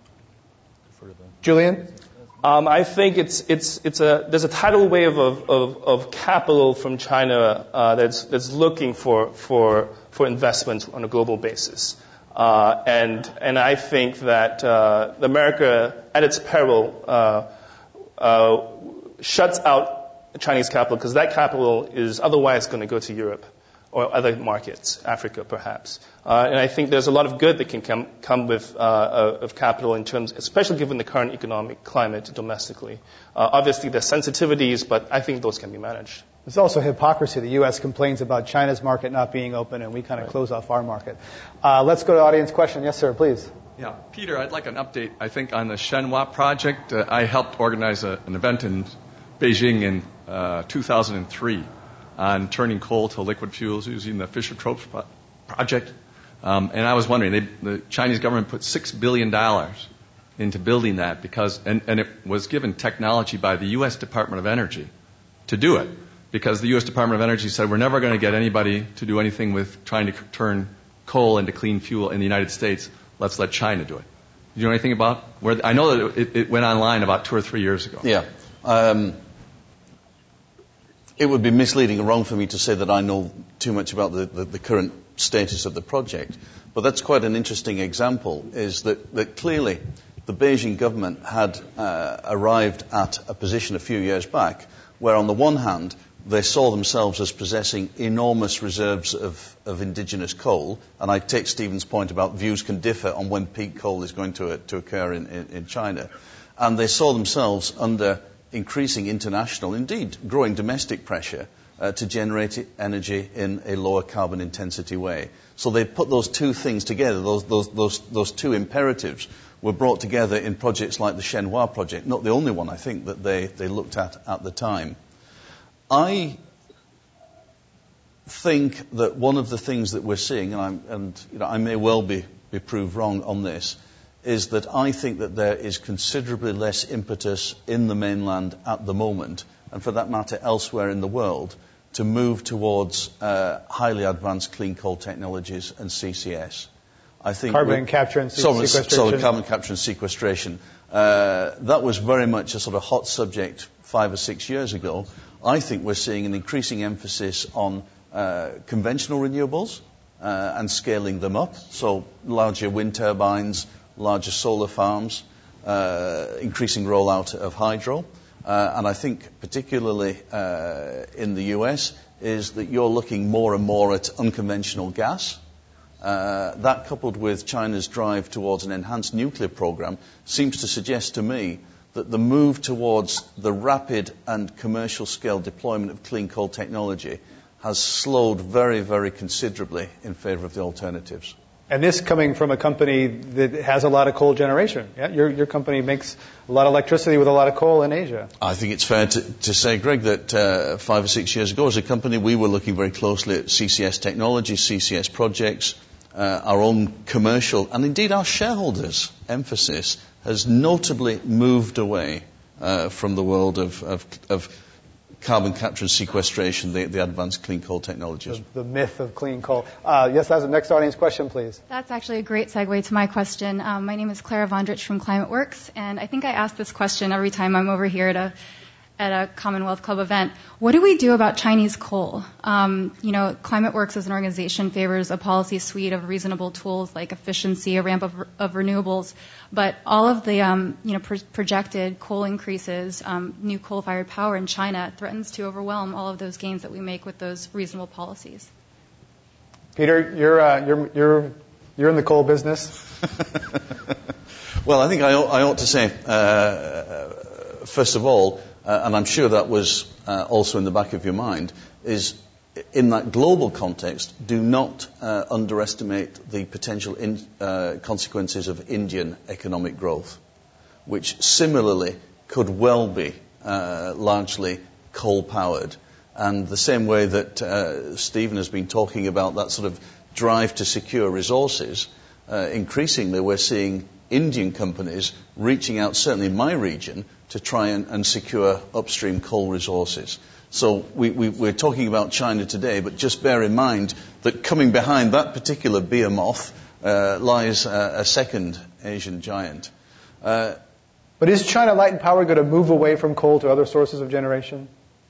Julian? I think there's a tidal wave of capital from China that's looking for investment on a global basis, and I think that America, at its peril, shuts out Chinese capital because that capital is otherwise going to go to Europe or other markets, Africa perhaps. And I think there's a lot of good that can come with of capital in terms, especially given the current economic climate domestically. Obviously, there's sensitivities, but I think those can be managed. There's also hypocrisy. The U.S. complains about China's market not being open, and we kind of close off our market. Let's go to audience question. Yes, sir, please. Yeah, Peter, I'd like an update, I think, on the Shenhua project. I helped organize an event in Beijing in 2003 on turning coal to liquid fuels using the Fischer-Tropsch project. And I was wondering, the Chinese government put $6 billion into building that and it was given technology by the U.S. Department of Energy to do it, because the U.S. Department of Energy said we're never going to get anybody to do anything with trying to turn coal into clean fuel in the United States. Let's let China do it. Do you know anything about where? I know that it went online about 2 or 3 years ago. Yeah. It would be misleading and wrong for me to say that I know too much about the current status of the project. But that's quite an interesting example, is that clearly the Beijing government had arrived at a position a few years back where, on the one hand, they saw themselves as possessing enormous reserves of indigenous coal. And I take Stephen's point about views can differ on when peak coal is going to occur in China. And they saw themselves under increasing international, indeed growing domestic pressure to generate energy in a lower carbon intensity way. So they put those two things together, those two imperatives were brought together in projects like the Shenhua project, not the only one, I think, that they looked at the time. I think that one of the things that we're seeing, and I may well be proved wrong on this, is that I think that there is considerably less impetus in the mainland at the moment, and for that matter elsewhere in the world, to move towards highly advanced clean coal technologies and CCS. I think carbon capture and sequestration. Solid carbon capture and sequestration. That was very much a sort of hot subject 5 or 6 years ago. I think we're seeing an increasing emphasis on conventional renewables and scaling them up, so larger wind turbines, larger solar farms, increasing rollout of hydro. And I think particularly in the US is that you're looking more and more at unconventional gas. That, coupled with China's drive towards an enhanced nuclear program, seems to suggest to me that the move towards the rapid and commercial scale deployment of clean coal technology has slowed very, very considerably in favor of the alternatives. And this coming from a company that has a lot of coal generation. Yeah? Your company makes a lot of electricity with a lot of coal in Asia. I think it's fair to say, Greg, that 5 or 6 years ago as a company, we were looking very closely at CCS technology, CCS projects, our own commercial, and indeed our shareholders' emphasis has notably moved away from the world of carbon capture and sequestration, the advanced clean coal technologies. The myth of clean coal. Yes, that's the next audience question, please. That's actually a great segue to my question. My name is Clara Vondrich from ClimateWorks, and I think I ask this question every time I'm over here at a Commonwealth Club event. What do we do about Chinese coal? ClimateWorks as an organization favors a policy suite of reasonable tools like efficiency, a ramp of renewables, but all of the projected coal increases, new coal-fired power in China threatens to overwhelm all of those gains that we make with those reasonable policies. Peter, you're in the coal business. Well, I think I ought to say, first of all, and I'm sure that was also in the back of your mind, is in that global context, do not underestimate the potential consequences of Indian economic growth, which similarly could well be largely coal-powered. And the same way that Stephen has been talking about that sort of drive to secure resources, increasingly we're seeing Indian companies reaching out, certainly in my region, to try and secure upstream coal resources. So we're talking about China today, but just bear in mind that coming behind that particular behemoth lies a second Asian giant. But is China Light and Power going to move away from coal to other sources of generation?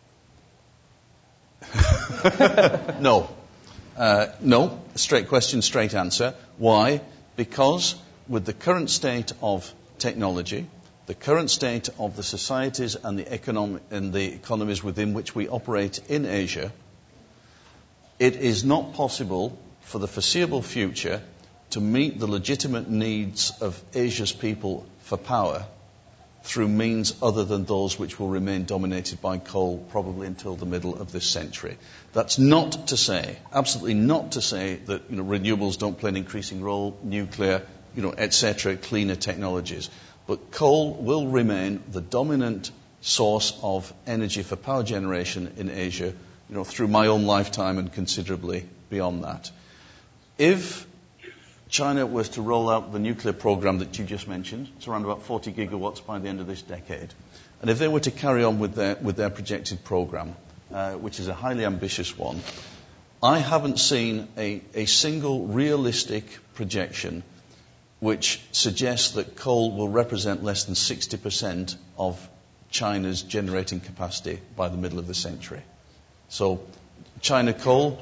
No. No. Straight question, straight answer. Why? Because with the current state of technology, the current state of the societies and the economies within which we operate in Asia, it is not possible for the foreseeable future to meet the legitimate needs of Asia's people for power through means other than those which will remain dominated by coal probably until the middle of this century. That's not to say, absolutely not to say that renewables don't play an increasing role, nuclear, etc., cleaner technologies. But coal will remain the dominant source of energy for power generation in Asia, through my own lifetime and considerably beyond that. If China was to roll out the nuclear program that you just mentioned, it's around about 40 gigawatts by the end of this decade, and if they were to carry on with their projected program, which is a highly ambitious one, I haven't seen a single realistic projection which suggests that coal will represent less than 60% of China's generating capacity by the middle of the century. So China coal...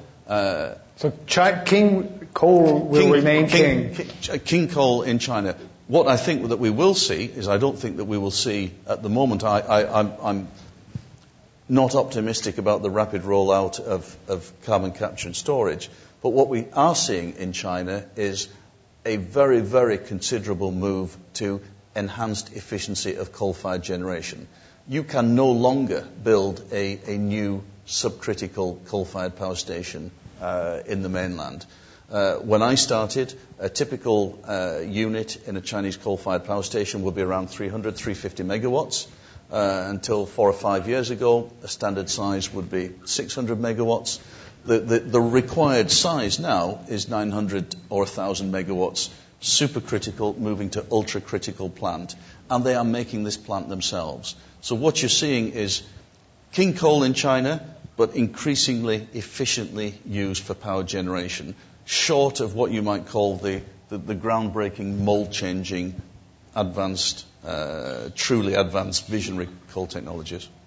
King coal will remain king. King coal in China. What I think that we will see is, I don't think that we will see at the moment, I'm not optimistic about the rapid rollout of carbon capture and storage, but what we are seeing in China is a very, very considerable move to enhanced efficiency of coal-fired generation. You can no longer build a new subcritical coal-fired power station in the mainland. When I started, a typical unit in a Chinese coal-fired power station would be around 300, 350 megawatts. Until 4 or 5 years ago, a standard size would be 600 megawatts. The required size now is 900 or 1,000 megawatts, supercritical, moving to ultracritical plant, and they are making this plant themselves. So what you're seeing is king coal in China, but increasingly efficiently used for power generation, short of what you might call the groundbreaking, mold-changing, advanced, truly advanced visionary coal technologies.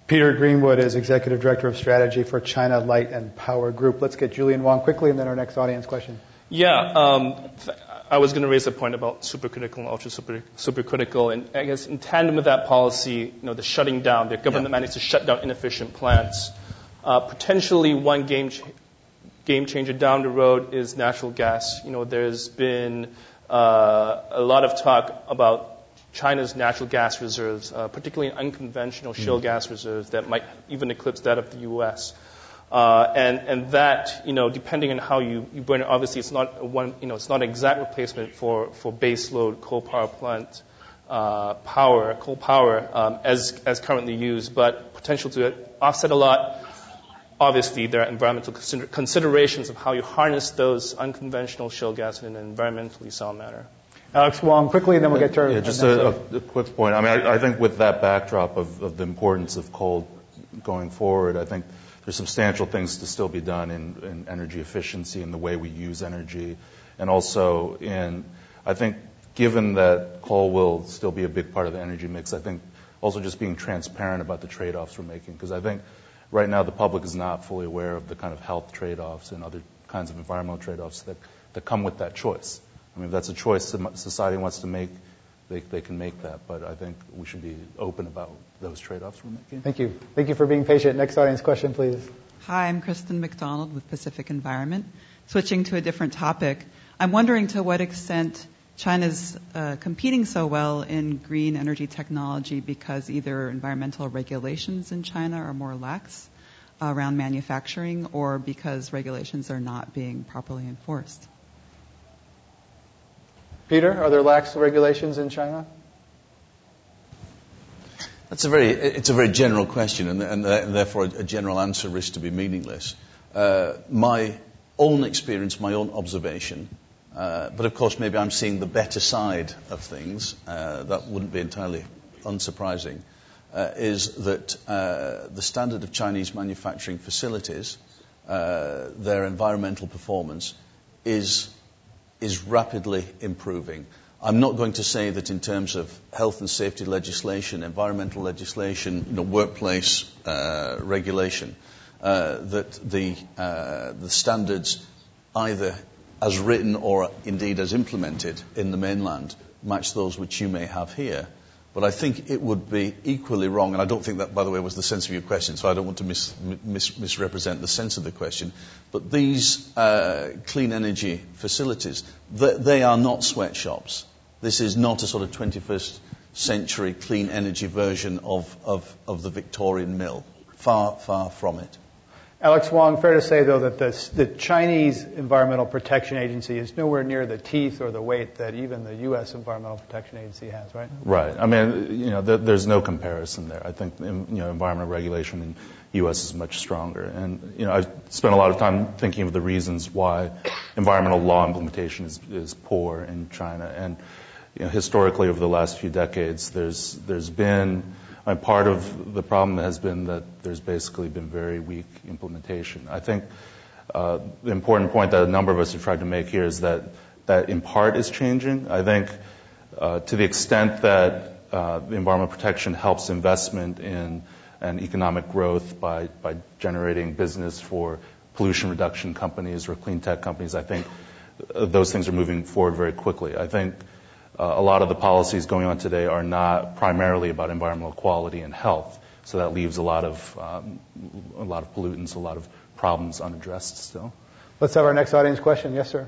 Peter Greenwood is Executive Director of Strategy for China Light and Power Group. Let's get Julian Wong quickly, and then our next audience question. Yeah, I was going to raise a point about supercritical and ultra supercritical, and I guess in tandem with that policy, the shutting down, the government managed to shut down inefficient plants. Potentially one game changer down the road is natural gas. There's been a lot of talk about China's natural gas reserves, particularly unconventional shale gas reserves that might even eclipse that of the U.S. And that, depending on how you burn it, obviously it's not it's not an exact replacement for baseload coal power plant coal power as currently used, but potential to offset a lot. Obviously, there are environmental considerations of how you harness those unconventional shale gas in an environmentally sound manner. Alex Wong, quickly, and then we'll get to our just a quick point. I mean, I think with that backdrop of the importance of coal going forward, I think there's substantial things to still be done in energy efficiency and the way we use energy, and also I think given that coal will still be a big part of the energy mix, I think also just being transparent about the trade-offs we're making, because I think right now the public is not fully aware of the kind of health trade-offs and other kinds of environmental trade-offs that come with that choice. I mean, if that's a choice society wants to make, they can make that, but I think we should be open about those trade-offs we're making. Thank you. Thank you for being patient. Next audience question, please. Hi, I'm Kristen McDonald with Pacific Environment. Switching to a different topic, I'm wondering to what extent China's competing so well in green energy technology because either environmental regulations in China are more lax around manufacturing or because regulations are not being properly enforced. Peter, are there lax regulations in China? It's a very general question, and therefore a general answer risks to be meaningless. My own experience, my own observation, but of course maybe I'm seeing the better side of things, that wouldn't be entirely unsurprising, is that the standard of Chinese manufacturing facilities, their environmental performance is rapidly improving. I'm not going to say that in terms of health and safety legislation, environmental legislation, workplace regulation, that the standards either as written or indeed as implemented in the mainland match those which you may have here. But I think it would be equally wrong, and I don't think that, by the way, was the sense of your question, so I don't want to misrepresent the sense of the question. But these clean energy facilities, they are not sweatshops. This is not a sort of 21st century clean energy version of the Victorian mill. Far, far from it. Alex Wong, fair to say, though, that the Chinese Environmental Protection Agency is nowhere near the teeth or the weight that even the U.S. Environmental Protection Agency has, right? Right. I mean, there's no comparison there. I think, environmental regulation in the U.S. is much stronger. And, I've spent a lot of time thinking of the reasons why environmental law implementation is poor in China. And, historically, over the last few decades, there's been part of the problem has been that there's basically been very weak implementation. I think the important point that a number of us have tried to make here is that in part is changing. I think to the extent that the environmental protection helps investment in and economic growth by generating business for pollution reduction companies or clean tech companies, I think those things are moving forward very quickly. I think a lot of the policies going on today are not primarily about environmental quality and health, so that leaves a lot of pollutants, a lot of problems unaddressed still. Let's have our next audience question. Yes, sir.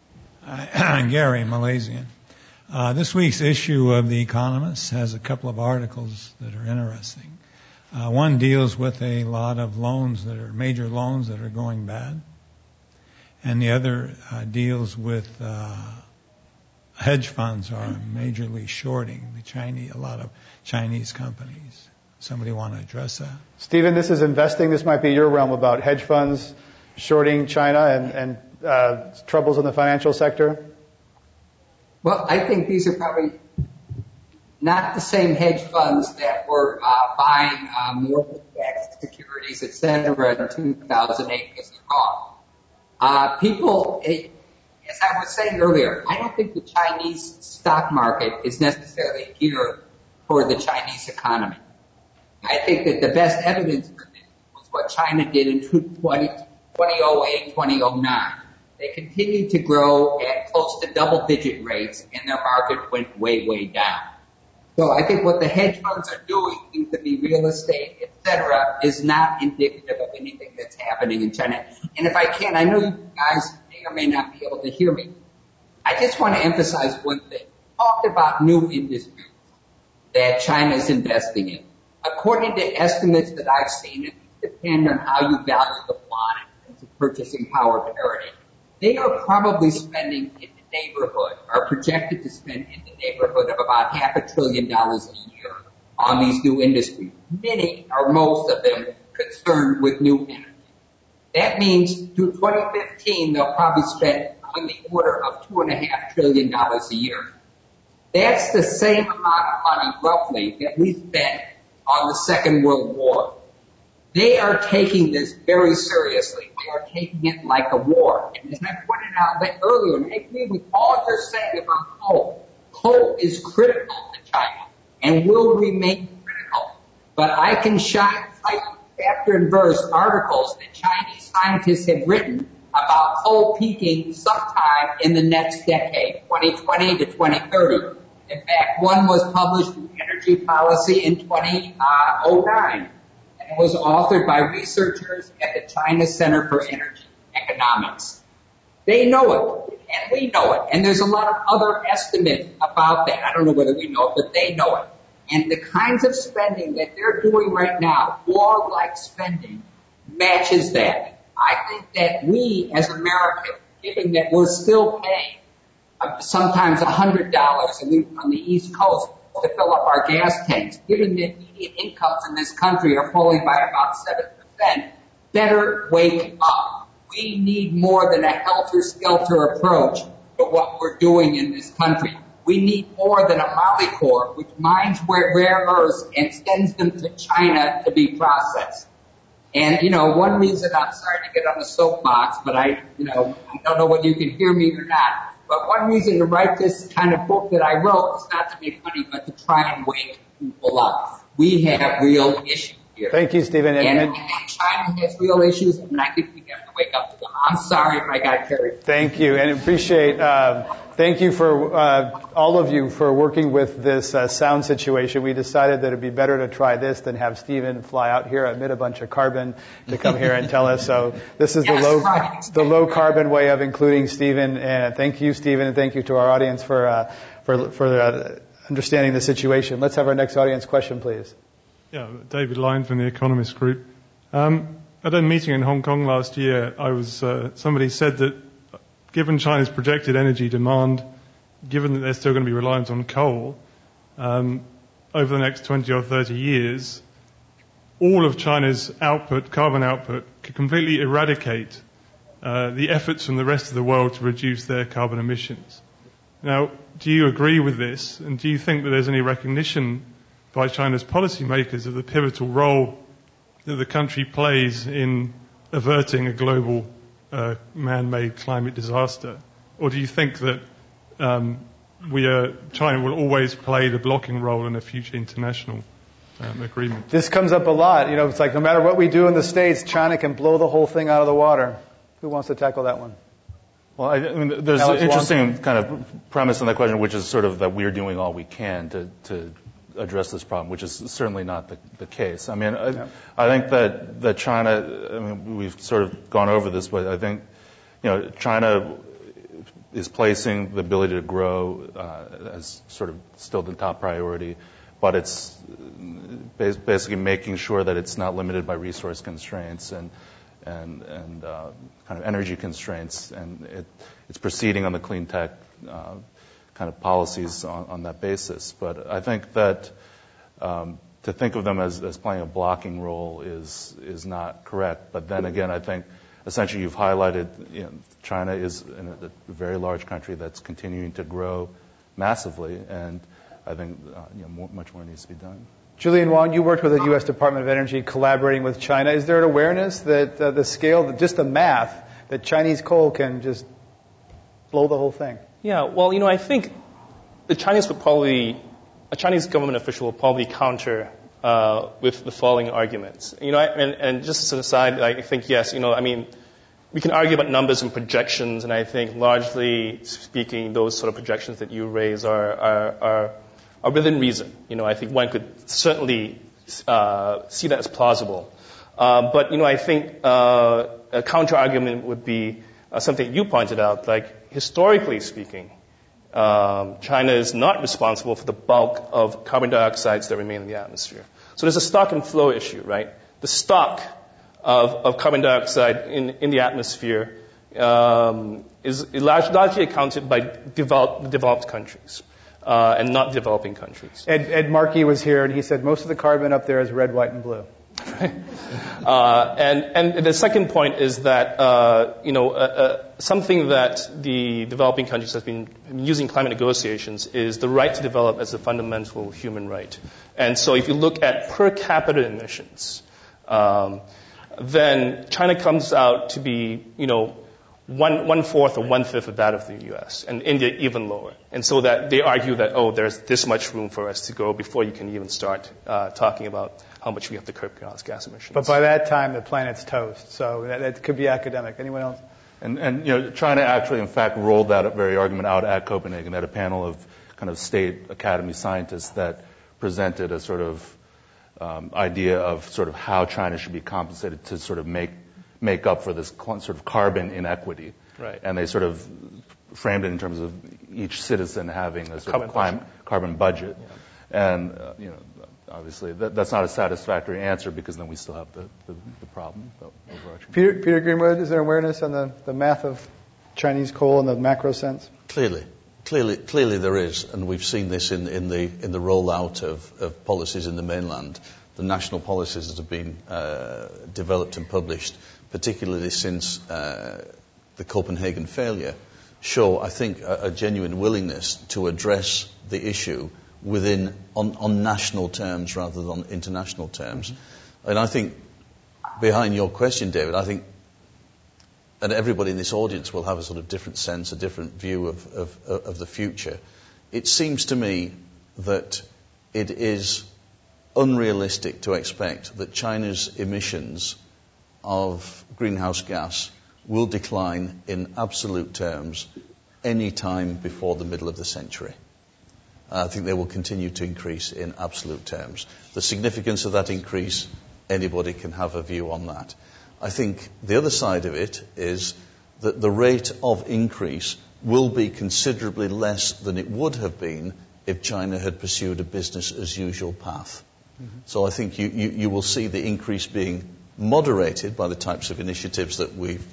Gary, Malaysian. This week's issue of The Economist has a couple of articles that are interesting. One deals with a lot of loans that are major loans that are going bad, and the other deals with hedge funds are majorly shorting a lot of Chinese companies. Somebody want to address that? Stephen, this is investing. This might be your realm about hedge funds shorting China and troubles in the financial sector. Well, I think these are probably not the same hedge funds that were buying mortgage-backed securities, et cetera, in 2008 because they're gone. People, as I was saying earlier, I don't think the Chinese stock market is necessarily geared for the Chinese economy. I think that the best evidence for this was what China did in 2008, 2009. They continued to grow at close to double-digit rates, and their market went way, way down. So I think what the hedge funds are doing, seems to be real estate, et cetera, is not indicative of anything that's happening in China. And if I can, I know you guys may or may not be able to hear me. I just want to emphasize one thing. Talked about new industries that China is investing in. According to estimates that I've seen, it depends on how you value the yuan in terms of purchasing power parity. They are probably spending in the neighborhood, are projected to spend in the neighborhood of about $500 billion a year on these new industries. Many or most of them concerned with new energy. That means through 2015, they'll probably spend on the order of $2.5 trillion a year. That's the same amount of money, roughly, that we spent on the Second World War. They are taking this very seriously. They are taking it like a war. And as I pointed out earlier, and I agree with all you're saying about coal. Coal is critical to China and will remain critical. But I can cite chapter and verse articles that Chinese scientists have written about coal peaking sometime in the next decade, 2020 to 2030. In fact, one was published in Energy Policy in 2009. It was authored by researchers at the China Center for Energy Economics. They know it, and we know it, and there's a lot of other estimates about that. I don't know whether we know it, but they know it. And the kinds of spending that they're doing right now, war-like spending, matches that. I think that we, as Americans, given that we're still paying sometimes $100, at least on the East Coast, to fill up our gas tanks, given that median incomes in this country are falling by about 7%, better wake up. We need more than a helter-skelter approach to what we're doing in this country. We need more than a Molycorp, which mines rare earths and sends them to China to be processed. And, one reason, I'm sorry to get on the soapbox, but I don't know whether you can hear me or not. But one reason to write this kind of book that I wrote is not to make money, but to try and wake people up. We have real issues here. Thank you, Stephen. And China has real issues, and I think we have to wake up to them. I'm sorry if I got carried. Thank you, and appreciate. Thank you for all of you for working with this sound situation. We decided that it'd be better to try this than have Stephen fly out here, emit a bunch of carbon to come here and tell us. So this is the low carbon way of including Stephen. And thank you, Stephen, and thank you to our audience for understanding the situation. Let's have our next audience question, please. Yeah, David Lyne from the Economist Group. At a meeting in Hong Kong last year, somebody said that given China's projected energy demand, given that they're still going to be reliant on coal, over the next 20 or 30 years, all of China's carbon output, could completely eradicate the efforts from the rest of the world to reduce their carbon emissions. Now, do you agree with this? And do you think that there's any recognition by China's policymakers of the pivotal role that the country plays in averting a global man-made climate disaster? Or do you think that China will always play the blocking role in a future international agreement? This comes up a lot. It's like no matter what we do in the States, China can blow the whole thing out of the water. Who wants to tackle that one? Well, there's an interesting kind of premise in that question, which is sort of that we're doing all we can to address this problem, which is certainly not the case. I think that China, we've sort of gone over this, but I think, China is placing the ability to grow as sort of still the top priority, but it's basically making sure that it's not limited by resource constraints and kind of energy constraints, and it's proceeding on the clean tech kind of policies on that basis. But I think that to think of them as playing a blocking role is not correct. But then again, I think essentially you've highlighted, China is a very large country that's continuing to grow massively, and I think much more needs to be done. Julian Wong, you worked with the U.S. Department of Energy collaborating with China. Is there an awareness that the scale, just the math, that Chinese coal can just blow the whole thing? Yeah, well, I think a Chinese government official will probably counter with the following arguments. And just as an aside, I think yes, we can argue about numbers and projections, and I think largely speaking, those sort of projections that you raise are within reason. I think one could certainly see that as plausible. But I think a counter argument would be something you pointed out, like historically speaking, China is not responsible for the bulk of carbon dioxides that remain in the atmosphere. So there's a stock and flow issue, right? The stock of carbon dioxide in the atmosphere is largely accounted by developed countries and not developing countries. Ed Markey was here, and he said most of the carbon up there is red, white, and blue. And the second point is that something that the developing countries have been using climate negotiations is the right to develop as a fundamental human right. And so if you look at per capita emissions, then China comes out to be 1/4 or 1/5 of that of the U.S. and India even lower. And so that they argue that there's this much room for us to go before you can even start talking about how much we have to curb greenhouse gas emissions. But by that time, the planet's toast. So that could be academic. Anyone else? And China actually, in fact, rolled that very argument out at Copenhagen at a panel of kind of state academy scientists that presented a sort of idea of sort of how China should be compensated to sort of make up for this sort of carbon inequity. Right. And they sort of framed it in terms of each citizen having a sort of carbon budget. Yeah. And obviously that's not a satisfactory answer because then we still have the problem. The overarching. Peter Greenwood, is there awareness on the math of Chinese coal in the macro sense? Clearly there is, and we've seen this in the rollout of policies in the mainland. The national policies that have been developed and published, particularly since the Copenhagen failure, show, I think, a genuine willingness to address the issue on national terms rather than international terms. Mm-hmm. And I think behind your question, David, I think, and everybody in this audience will have a sort of different sense, a different view of the future. It seems to me that it is unrealistic to expect that China's emissions of greenhouse gas will decline in absolute terms any time before the middle of the century. I think they will continue to increase in absolute terms. The significance of that increase, anybody can have a view on that. I think the other side of it is that the rate of increase will be considerably less than it would have been if China had pursued a business as usual path. Mm-hmm. So I think you will see the increase being moderated by the types of initiatives that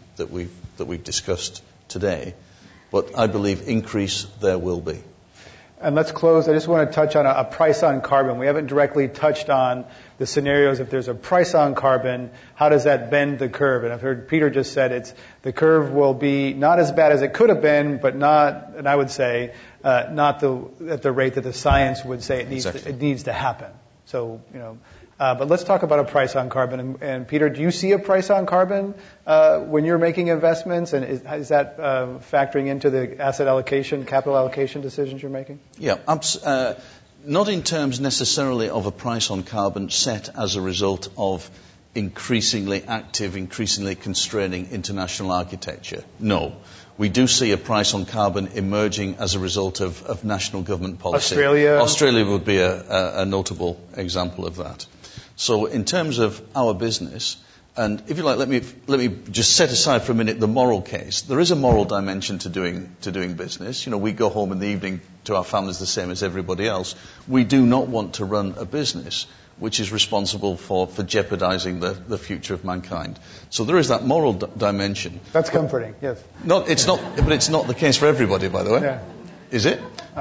we've discussed today. But I believe increase there will be. And let's close. I just want to touch on a price on carbon. We haven't directly touched on the scenarios. If there's a price on carbon, how does that bend the curve? And I've heard Peter just said the curve will be not as bad as it could have been, but not, and I would say, not at the rate that the science would say it needs to happen. So, but let's talk about a price on carbon. And Peter, do you see a price on carbon when you're making investments? And is that factoring into the asset allocation, capital allocation decisions you're making? Yeah, not in terms necessarily of a price on carbon set as a result of increasingly active, increasingly constraining international architecture. No. We do see a price on carbon emerging as a result of national government policy. Australia would be a notable example of that. So in terms of our business, and if you like, let me just set aside for a minute the moral case. There is a moral dimension to doing business. We go home in the evening to our families the same as everybody else. We do not want to run a business which is responsible for jeopardizing the future of mankind. So there is that moral dimension. That's comforting, yes. But it's not the case for everybody, by the way. Yeah. Is it?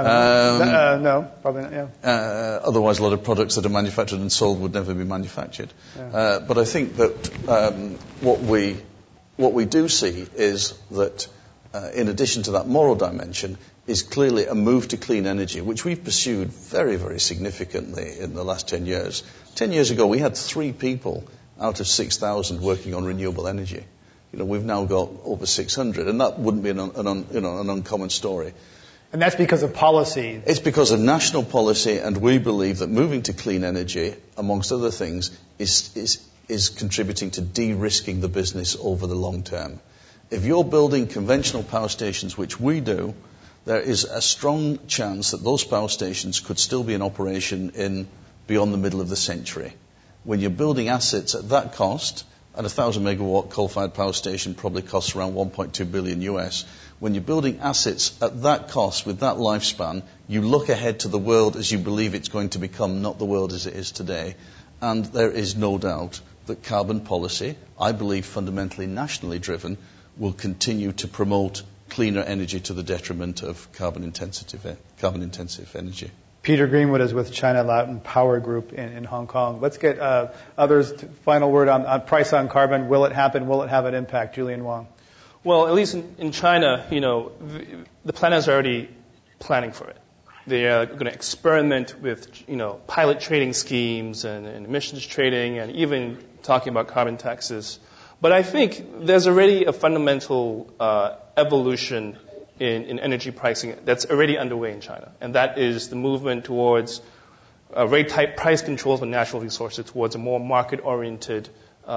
No, probably not, yeah. Otherwise, a lot of products that are manufactured and sold would never be manufactured. Yeah. But I think that what we do see is that in addition to that moral dimension, is clearly a move to clean energy, which we've pursued very, very significantly in the last 10 years. 10 years ago, we had 3 people out of 6,000 working on renewable energy. We've now got over 600, and that wouldn't be an uncommon story. And that's because of policy. It's because of national policy, and we believe that moving to clean energy, amongst other things, is contributing to de-risking the business over the long term. If you're building conventional power stations, which we do, there is a strong chance that those power stations could still be in operation beyond the middle of the century. When you're building assets at that cost, and a 1,000 megawatt coal-fired power station probably costs around $1.2 billion US. When you're building assets at that cost with that lifespan, you look ahead to the world as you believe it's going to become, not the world as it is today. And there is no doubt that carbon policy, I believe fundamentally nationally driven, will continue to promote cleaner energy to the detriment of carbon-intensive energy. Peter Greenwood is with China Latin Power Group in Hong Kong. Let's get others' final word on price on carbon. Will it happen? Will it have an impact? Julian Wang. Well, at least in China, the planet is already planning for it. They are going to experiment with, pilot trading schemes and emissions trading and even talking about carbon taxes. But I think there's already a fundamental evolution in energy pricing that's already underway in China, and that is the movement towards very tight price controls on natural resources, towards a more market-oriented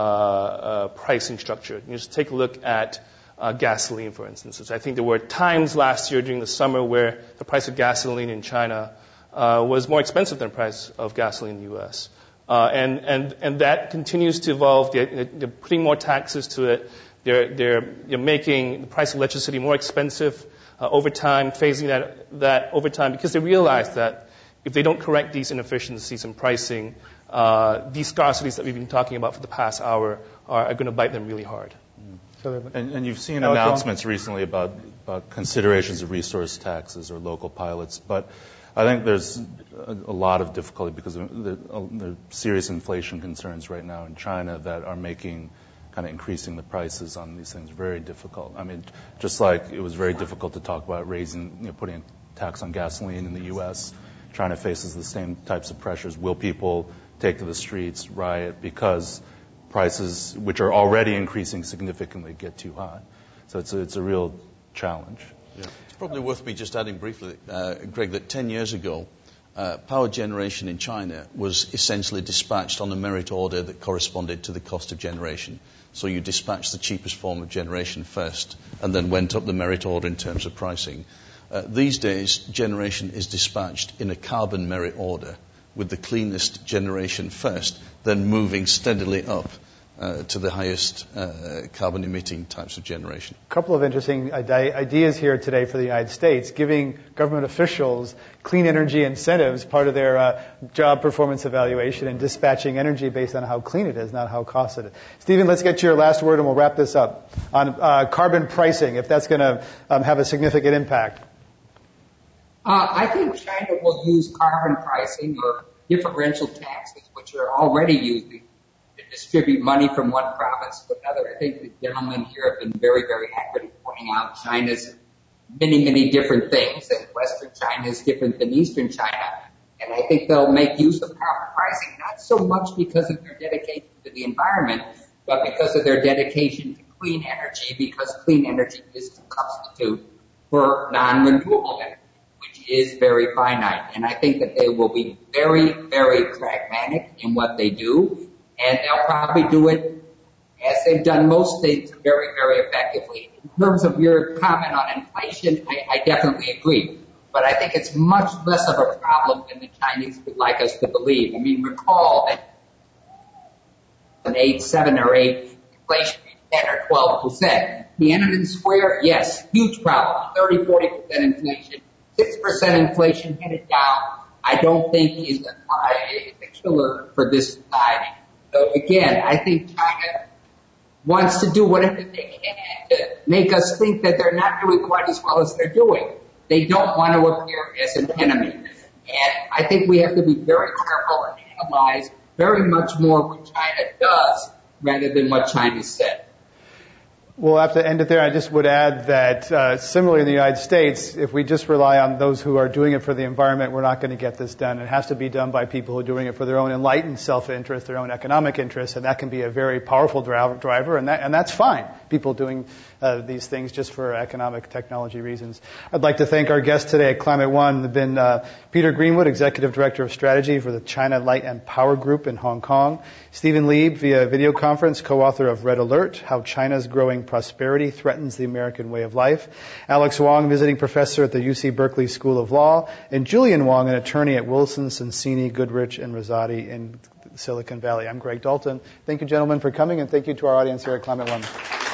pricing structure. You just take a look at gasoline, for instance. I think there were times last year during the summer where the price of gasoline in China was more expensive than the price of gasoline in the U.S. And that continues to evolve. They're putting more taxes to it. They're making the price of electricity more expensive over time, phasing that over time, because they realize that if they don't correct these inefficiencies in pricing, these scarcities that we've been talking about for the past hour are going to bite them really hard. And you've seen announcements recently about considerations of resource taxes or local pilots, but I think there's a lot of difficulty because there are serious inflation concerns right now in China that are making kind of increasing the prices on these things very difficult. I mean, just like it was very difficult to talk about putting a tax on gasoline in the U.S., China faces the same types of pressures. Will people take to the streets, riot, because prices, which are already increasing significantly, get too high? So it's a real challenge. Yeah. It's probably worth me just adding briefly, Greg, that 10 years ago, power generation in China was essentially dispatched on a merit order that corresponded to the cost of generation. So you dispatched the cheapest form of generation first and then went up the merit order in terms of pricing. These days, generation is dispatched in a carbon merit order with the cleanest generation first, then moving steadily up to the highest carbon-emitting types of generation. A couple of interesting ideas here today for the United States, giving government officials clean energy incentives, part of their job performance evaluation, and dispatching energy based on how clean it is, not how costly it is. Stephen, let's get to your last word and we'll wrap this up. On carbon pricing, if that's going to have a significant impact. I think China will use carbon pricing or differential taxes, which are already used to distribute money from one province to another. I think the gentlemen here have been very, very accurate in pointing out China's many, many different things, and Western China is different than Eastern China. And I think they'll make use of carbon pricing, not so much because of their dedication to the environment, but because of their dedication to clean energy, because clean energy is a substitute for non-renewable energy, which is very finite. And I think that they will be very, very pragmatic in what they do. And they'll probably do it, as they've done most things, very, very effectively. In terms of your comment on inflation, I definitely agree. But I think it's much less of a problem than the Chinese would like us to believe. I mean, recall that an 7 or 8 inflation rate, 10 or 12%. Tiananmen Square, yes, huge problem. 30, 40% inflation, 6% inflation headed down. I don't think is a killer for this society. So again, I think China wants to do whatever they can to make us think that they're not doing quite as well as they're doing. They don't want to appear as an enemy. And I think we have to be very careful and analyze very much more what China does rather than what China said. We'll have to end it there. I just would add that similarly in the United States, if we just rely on those who are doing it for the environment, we're not going to get this done. It has to be done by people who are doing it for their own enlightened self-interest, their own economic interest, and that can be a very powerful driver, and that's fine. People doing these things just for economic technology reasons. I'd like to thank our guests today at Climate One. They've been Peter Greenwood, Executive Director of Strategy for the China Light and Power Group in Hong Kong. Stephen Lieb, via video conference, co-author of Red Alert, How China's Growing Prosperity Threatens the American Way of Life. Alex Wong, visiting professor at the UC Berkeley School of Law. And Julian Wong, an attorney at Wilson, Sonsini, Goodrich, and Rosati in Silicon Valley. I'm Greg Dalton. Thank you, gentlemen, for coming, and thank you to our audience here at Climate One.